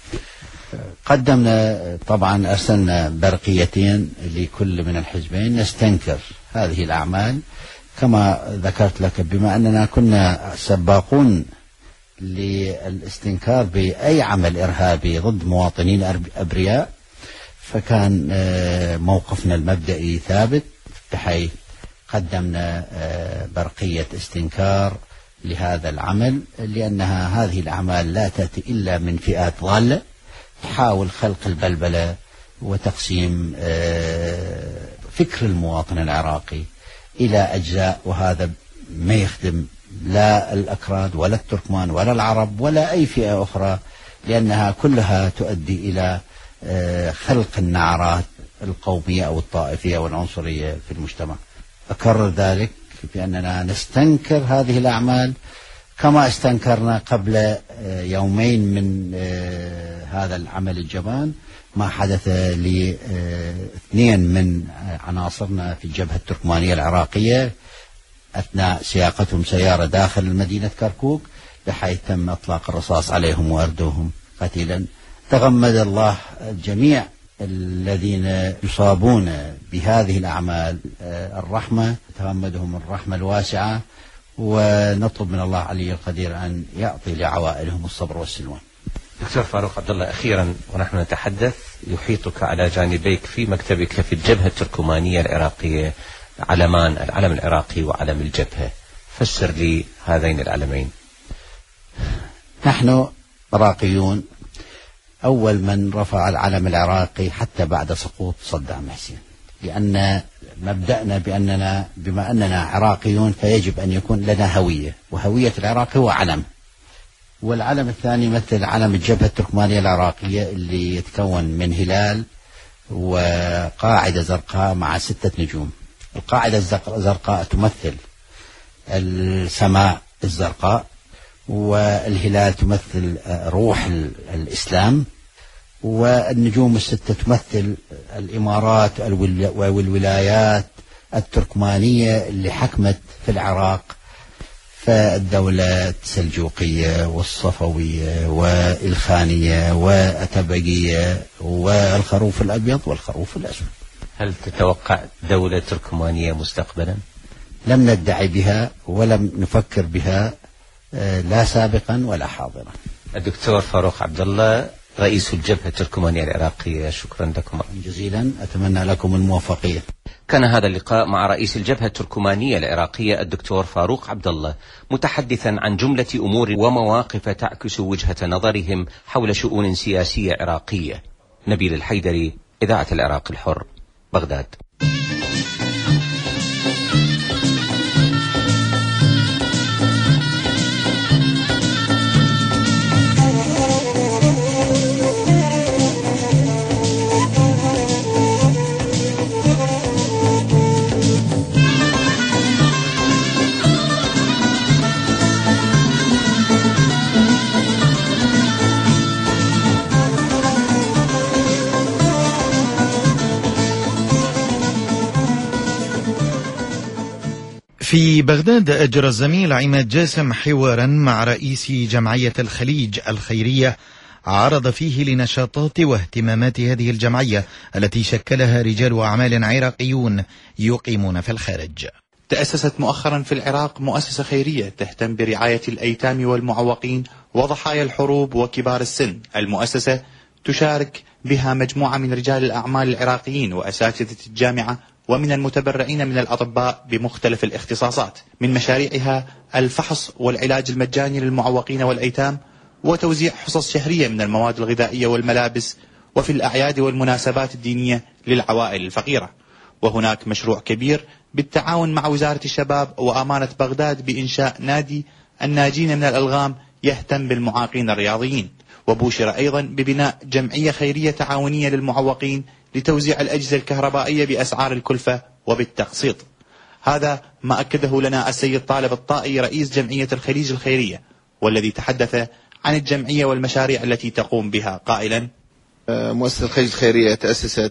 قدمنا طبعا، أرسلنا برقيتين لكل من الحزبين نستنكر هذه الأعمال. كما ذكرت لك، بما أننا كنا سباقون للاستنكار بأي عمل إرهابي ضد مواطنين أبرياء، فكان موقفنا المبدئي ثابت، بحيث قدمنا برقية استنكار لهذا العمل، لأنها هذه الأعمال لا تأتي إلا من فئات ضالة تحاول خلق البلبلة وتقسيم فكر المواطن العراقي إلى أجزاء، وهذا ما يخدم لا الأكراد ولا التركمان ولا العرب ولا أي فئة أخرى، لأنها كلها تؤدي إلى خلق النعرات القومية أو الطائفية والعنصرية في المجتمع. أكرر ذلك بأننا نستنكر هذه الأعمال، كما استنكرنا قبل يومين من هذا العمل الجبان ما حدث لاثنين من عناصرنا في الجبهة التركمانية العراقية أثناء سياقتهم سيارة داخل مدينة كركوك، بحيث تم إطلاق الرصاص عليهم وأردوهم قتيلا. تغمد الله الجميع الذين يصابون بهذه الأعمال الرحمة، تغمدهم الرحمة الواسعة، ونطلب من الله علي القدير أن يعطي لعوائلهم الصبر والسلوان. دكتور فاروق عبد الله، أخيرا ونحن نتحدث، يحيطك على جانبيك في مكتبك في الجبهة التركمانية العراقية علمان، العلم العراقي وعلم الجبهة، فسر لي هذين العلمين. نحن عراقيون أول من رفع العلم العراقي حتى بعد سقوط صدام حسين، لأن مبدأنا بما أننا عراقيون فيجب أن يكون لنا هوية، وهوية العراق هو علم. والعلم الثاني مثل علم الجبهة التركمانية العراقية اللي يتكون من هلال وقاعدة زرقاء مع 6 نجوم. القاعدة الزرقاء تمثل السماء الزرقاء، والهلال تمثل روح الإسلام، والنجوم ال6 تمثل الإمارات والولايات التركمانية اللي حكمت في العراق، فالدولة السلجوقية والصفوية والخانية وأتبقية والخروف الأبيض والخروف الأسود. هل تتوقع دولة تركمانية مستقبلا؟ لم ندعي بها ولم نفكر بها لا سابقا ولا حاضرا. الدكتور فاروق عبد الله، رئيس الجبهة التركمانية العراقية، شكرا لكم جزيلا، أتمنى لكم الموفقية. كان هذا اللقاء مع رئيس الجبهة التركمانية العراقية الدكتور فاروق عبد الله، متحدثا عن جملة أمور ومواقف تعكس وجهة نظرهم حول شؤون سياسية عراقية. نبيل الحيدري، إذاعة العراق الحر، بغداد. في بغداد أجرى الزميل عماد جاسم حوارا مع رئيس جمعية الخليج الخيرية، عرض فيه لنشاطات واهتمامات هذه الجمعية التي شكلها رجال أعمال عراقيون يقيمون في الخارج. تأسست مؤخرا في العراق مؤسسة خيرية تهتم برعاية الأيتام والمعوقين وضحايا الحروب وكبار السن. المؤسسة تشارك بها مجموعة من رجال الأعمال العراقيين وأساتذة الجامعة ومن المتبرعين من الأطباء بمختلف الاختصاصات. من مشاريعها الفحص والعلاج المجاني للمعوقين والأيتام، وتوزيع حصص شهرية من المواد الغذائية والملابس، وفي الأعياد والمناسبات الدينية للعوائل الفقيرة. وهناك مشروع كبير بالتعاون مع وزارة الشباب وأمانة بغداد بإنشاء نادي الناجين من الألغام يهتم بالمعاقين الرياضيين. وبوشر أيضا ببناء جمعية خيرية تعاونية للمعوقين لتوزيع الأجهزة الكهربائية بأسعار الكلفة وبالتقسيط. هذا ما أكده لنا السيد طالب الطائي رئيس جمعية الخليج الخيرية، والذي تحدث عن الجمعية والمشاريع التي تقوم بها قائلا: مؤسسة الخليج الخيرية تأسست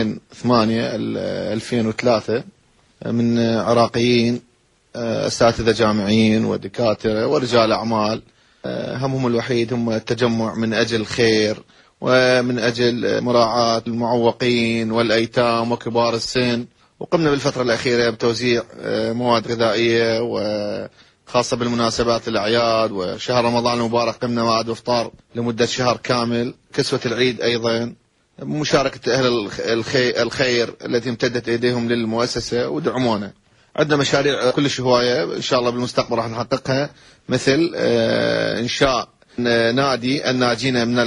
ب2/8/2003 من عراقيين أساتذة جامعيين ودكاترة ورجال أعمال. همهم الوحيد هم التجمع من أجل الخير ومن أجل مراعاة المعوقين والأيتام وكبار السن. وقمنا بالفترة الأخيرة بتوزيع مواد غذائية وخاصة بالمناسبات الأعياد وشهر رمضان المبارك قمنا مواد إفطار لمدة شهر كامل، كسوة العيد أيضا، مشاركة أهل الخير التي امتدت إيديهم للمؤسسة ودعمونا. عندنا مشاريع كلش هواية إن شاء الله بالمستقبل راح نحققها، مثل إنشاء نادي الناجين من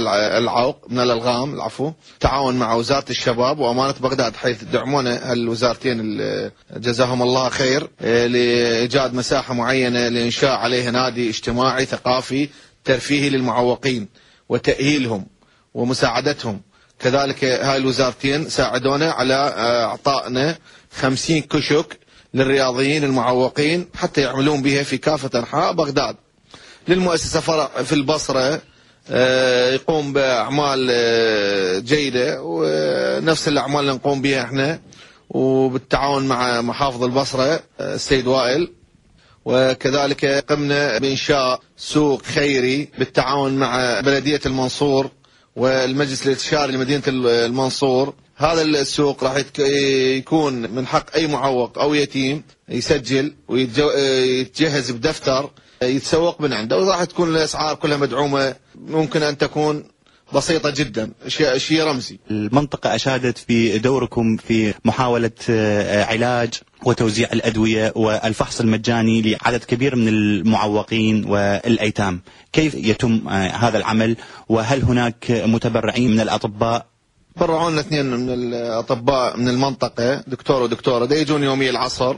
الألغام تعاون مع وزارة الشباب وأمانة بغداد، حيث دعمونا الوزارتين جزاهم الله خير لإيجاد مساحة معينة لإنشاء عليها نادي اجتماعي ثقافي ترفيهي للمعوقين وتأهيلهم ومساعدتهم. كذلك هاي الوزارتين ساعدونا على أعطائنا 50 كشك للرياضيين المعوقين حتى يعملون بها في كافة أنحاء بغداد. للمؤسسة فرع في البصرة يقوم بأعمال جيدة، ونفس الأعمال اللي نقوم بها احنا وبالتعاون مع محافظ البصرة السيد وائل. وكذلك قمنا بإنشاء سوق خيري بالتعاون مع بلدية المنصور والمجلس الاستشاري لمدينة المنصور. هذا السوق راح يكون من حق أي معوق أو يتيم يسجل ويتجهز بدفتر يتسوق من عنده، وراح تكون الأسعار كلها مدعومة، ممكن أن تكون بسيطة جدا، شيء رمزي. المنطقة أشادت بدوركم في محاولة علاج وتوزيع الأدوية والفحص المجاني لعدد كبير من المعوقين والأيتام. كيف يتم هذا العمل، وهل هناك متبرعين من الأطباء؟ برعونا 2 من الأطباء من المنطقة، دكتور ودكتورة، دا يجون يومي العصر،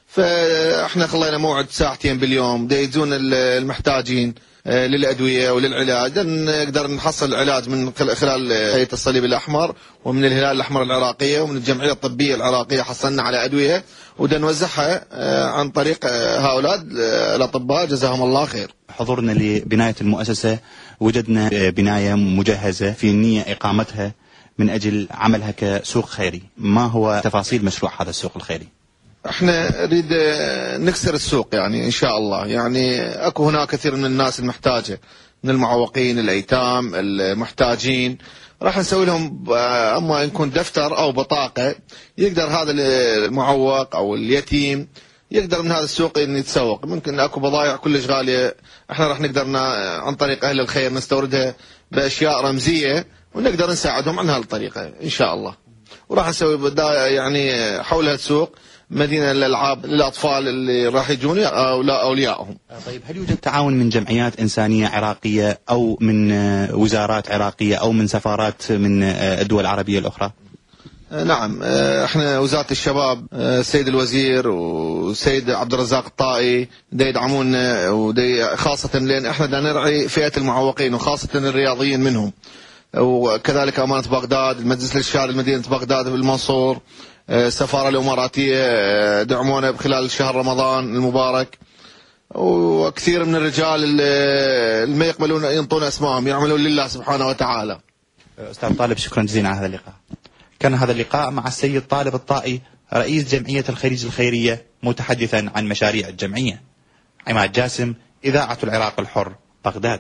فاحنا خلينا موعد 2 ساعات باليوم، دا يجون المحتاجين للأدوية وللعلاج، نقدر نحصل العلاج من خلال هيئة الصليب الأحمر ومن الهلال الأحمر العراقية ومن الجمعية الطبية العراقية. حصلنا على أدوية ودا نوزعها عن طريق هؤلاء الأطباء جزاهم الله خير. حضورنا لبناية المؤسسة وجدنا بناية مجهزة في النية إقامتها من أجل عملها كسوق خيري. ما هو تفاصيل مشروع هذا السوق الخيري؟ احنا نريد نكسر السوق يعني ان شاء الله. يعني اكو هناك كثير من الناس المحتاجة من المعوقين الأيتام المحتاجين، راح نسوي لهم اما ان يكون دفتر او بطاقة يقدر هذا المعوق او اليتيم يقدر من هذا السوق ان يتسوق. ممكن اكو بضائع كلش غالية، احنا راح نقدر عن طريق اهل الخير نستوردها باشياء رمزية ونقدر نساعدهم عن هالطريقة ان شاء الله. وراح نسوي يعني حول هالسوق مدينة للألعاب للأطفال اللي راح يجون أو لا أوليائهم. طيب، هل يوجد تعاون من جمعيات إنسانية عراقية أو من وزارات عراقية أو من سفارات من الدول العربية الأخرى؟ نعم، احنا وزارة الشباب السيد الوزير والسيد عبد الرزاق الطائي دا يدعمونا، خاصة لأن احنا دا نرعي فئة المعوقين وخاصة الرياضيين منهم. وكذلك أمانة بغداد، المجلس الاستشاري لمدينة بغداد بالمنصور، السفارة الإماراتية دعمونا خلال شهر رمضان المبارك، وكثير من الرجال اللي ما يقبلون ينطون أسمائهم يعملون لله سبحانه وتعالى. أستاذ طالب، شكرا جزيلا على هذا اللقاء. كان هذا اللقاء مع السيد طالب الطائي رئيس جمعية الخليج الخيرية متحدثا عن مشاريع الجمعية. عماد جاسم، إذاعة العراق الحر، بغداد.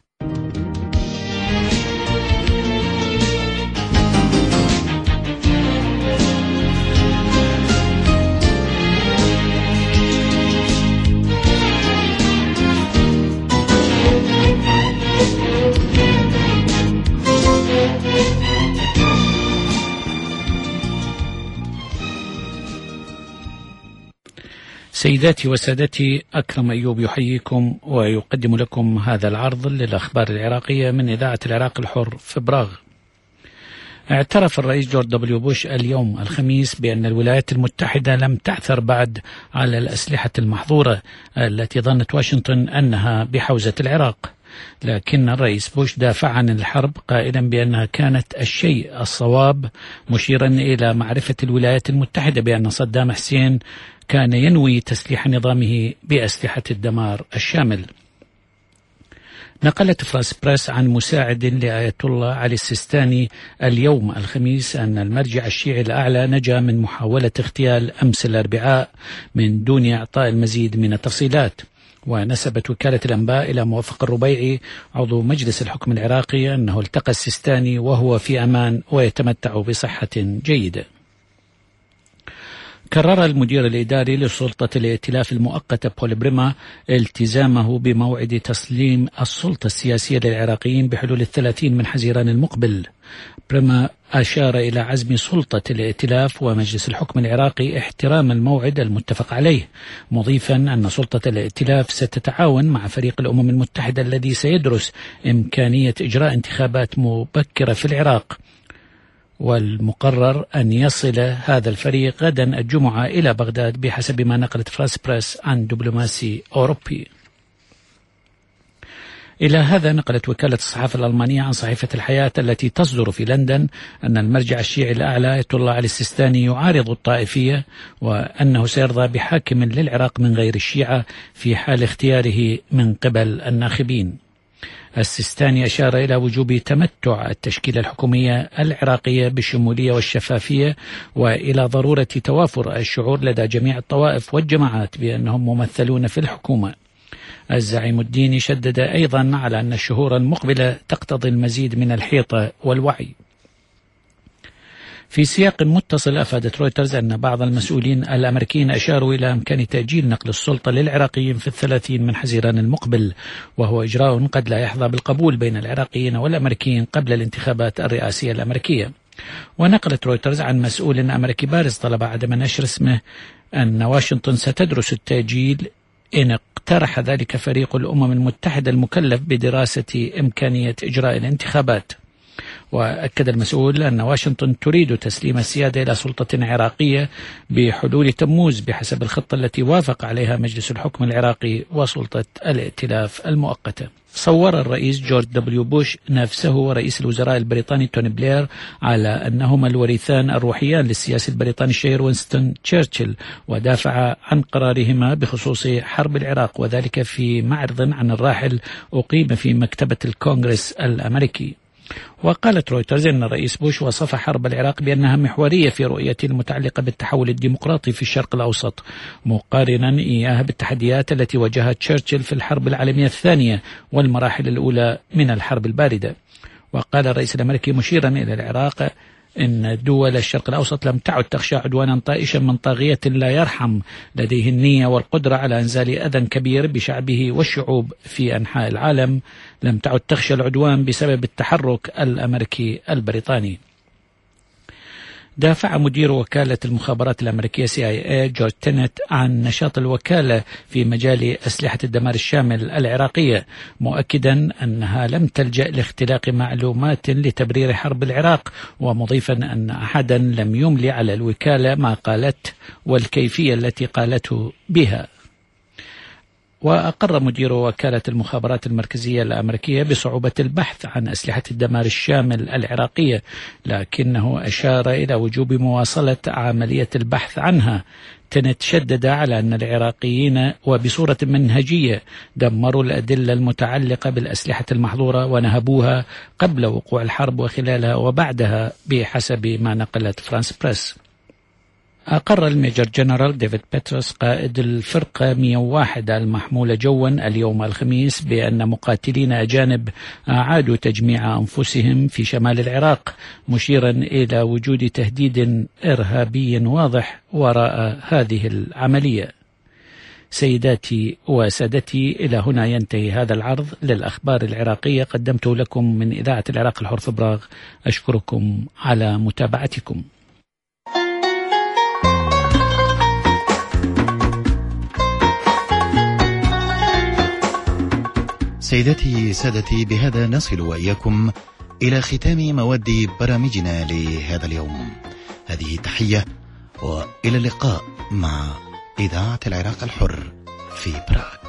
سيداتي وسادتي، أكرم أيوب يحييكم ويقدم لكم هذا العرض للأخبار العراقية من إذاعة العراق الحر في براغ. اعترف الرئيس جورج دبليو بوش اليوم الخميس بأن الولايات المتحدة لم تعثر بعد على الأسلحة المحظورة التي ظنت واشنطن أنها بحوزة العراق، لكن الرئيس بوش دافع عن الحرب قائلا بأنها كانت الشيء الصواب، مشيرا إلى معرفة الولايات المتحدة بأن صدام حسين كان ينوي تسليح نظامه بأسلحة الدمار الشامل. نقلت فرانس بريس عن مساعد لآية الله علي السيستاني اليوم الخميس أن المرجع الشيعي الأعلى نجا من محاولة اغتيال أمس الأربعاء من دون إعطاء المزيد من التفصيلات. ونسبت وكالة الأنباء إلى موفق الربيعي عضو مجلس الحكم العراقي أنه التقى السيستاني وهو في أمان ويتمتع بصحة جيدة. كرر المدير الإداري لسلطة الائتلاف المؤقتة بول بريما التزامه بموعد تسليم السلطة السياسية للعراقيين بحلول 30 من حزيران المقبل. بريما أشار إلى عزم سلطة الائتلاف ومجلس الحكم العراقي احترام الموعد المتفق عليه، مضيفا أن سلطة الائتلاف ستتعاون مع فريق الأمم المتحدة الذي سيدرس إمكانية إجراء انتخابات مبكرة في العراق، والمقرر أن يصل هذا الفريق غدا الجمعة إلى بغداد بحسب ما نقلت فرانس بريس عن دبلوماسي أوروبي. إلى هذا نقلت وكالة الصحافة الألمانية عن صحيفة الحياة التي تصدر في لندن أن المرجع الشيعي الأعلى آية الله علي السيستاني يعارض الطائفية، وأنه سيرضى بحاكم للعراق من غير الشيعة في حال اختياره من قبل الناخبين. السيستاني أشار إلى وجوب تمتع التشكيلة الحكومية العراقية بالشمولية والشفافية، وإلى ضرورة توافر الشعور لدى جميع الطوائف والجماعات بأنهم ممثلون في الحكومة. الزعيم الديني شدد أيضا على أن الشهور المقبلة تقتضي المزيد من الحيطة والوعي. في سياق متصل أفادت رويترز أن بعض المسؤولين الأمريكيين أشاروا إلى إمكان تأجيل نقل السلطة للعراقيين في 30 من حزيران المقبل، وهو إجراء قد لا يحظى بالقبول بين العراقيين والأمريكيين قبل الانتخابات الرئاسية الأمريكية. ونقلت رويترز عن مسؤول أمريكي بارز طلب عدم نشر اسمه أن واشنطن ستدرس التأجيل إن اقترح ذلك فريق الأمم المتحدة المكلف بدراسة إمكانية إجراء الانتخابات. وأكد المسؤول أن واشنطن تريد تسليم السيادة إلى سلطة عراقية بحلول تموز بحسب الخطة التي وافق عليها مجلس الحكم العراقي وسلطة الائتلاف المؤقتة. صور الرئيس جورج دبليو بوش نفسه ورئيس الوزراء البريطاني توني بلير على أنهما الوريثان الروحيان للسياسي البريطاني الشهير وينستون تشرشل، ودافع عن قرارهما بخصوص حرب العراق، وذلك في معرض عن الراحل أقيم في مكتبة الكونغرس الأمريكي. وقالت رويترز أن الرئيس بوش وصف حرب العراق بأنها محورية في رؤيته المتعلقة بالتحول الديمقراطي في الشرق الأوسط، مقارنا إياها بالتحديات التي واجهت تشرشل في الحرب العالمية الثانية والمراحل الأولى من الحرب الباردة. وقال الرئيس الأمريكي مشيرا إلى العراق إن دول الشرق الأوسط لم تعد تخشى عدوانا طائشا من طاغية لا يرحم، لديه النية والقدرة على إنزال أذى كبير بشعبه والشعوب في أنحاء العالم، لم تعد تخشى العدوان بسبب التحرك الأمريكي البريطاني. دافع مدير وكالة المخابرات الأمريكية CIA جورج تينت عن نشاط الوكالة في مجال أسلحة الدمار الشامل العراقية، مؤكدا أنها لم تلجأ لاختلاق معلومات لتبرير حرب العراق، ومضيفا أن أحدا لم يملي على الوكالة ما قالت والكيفية التي قالته بها. وأقر مدير وكالة المخابرات المركزية الأمريكية بصعوبة البحث عن أسلحة الدمار الشامل العراقية، لكنه أشار إلى وجوب مواصلة عملية البحث عنها. تنت شدد على أن العراقيين وبصورة منهجية دمروا الأدلة المتعلقة بالأسلحة المحظورة ونهبوها قبل وقوع الحرب وخلالها وبعدها بحسب ما نقلت فرانس بريس. أقر الميجر جنرال ديفيد بيتروس قائد الفرقة 101 المحمولة جوا اليوم الخميس بأن مقاتلين أجانب أعادوا تجميع أنفسهم في شمال العراق، مشيرا إلى وجود تهديد إرهابي واضح وراء هذه العملية. سيداتي وسادتي، إلى هنا ينتهي هذا العرض للأخبار العراقية قدمته لكم من إذاعة العراق الحر فبراغ. أشكركم على متابعتكم. سيداتي سادتي، بهذا نصل وإياكم إلى ختام مواد برامجنا لهذا اليوم. هذه تحية وإلى اللقاء مع إذاعة العراق الحر في براغ.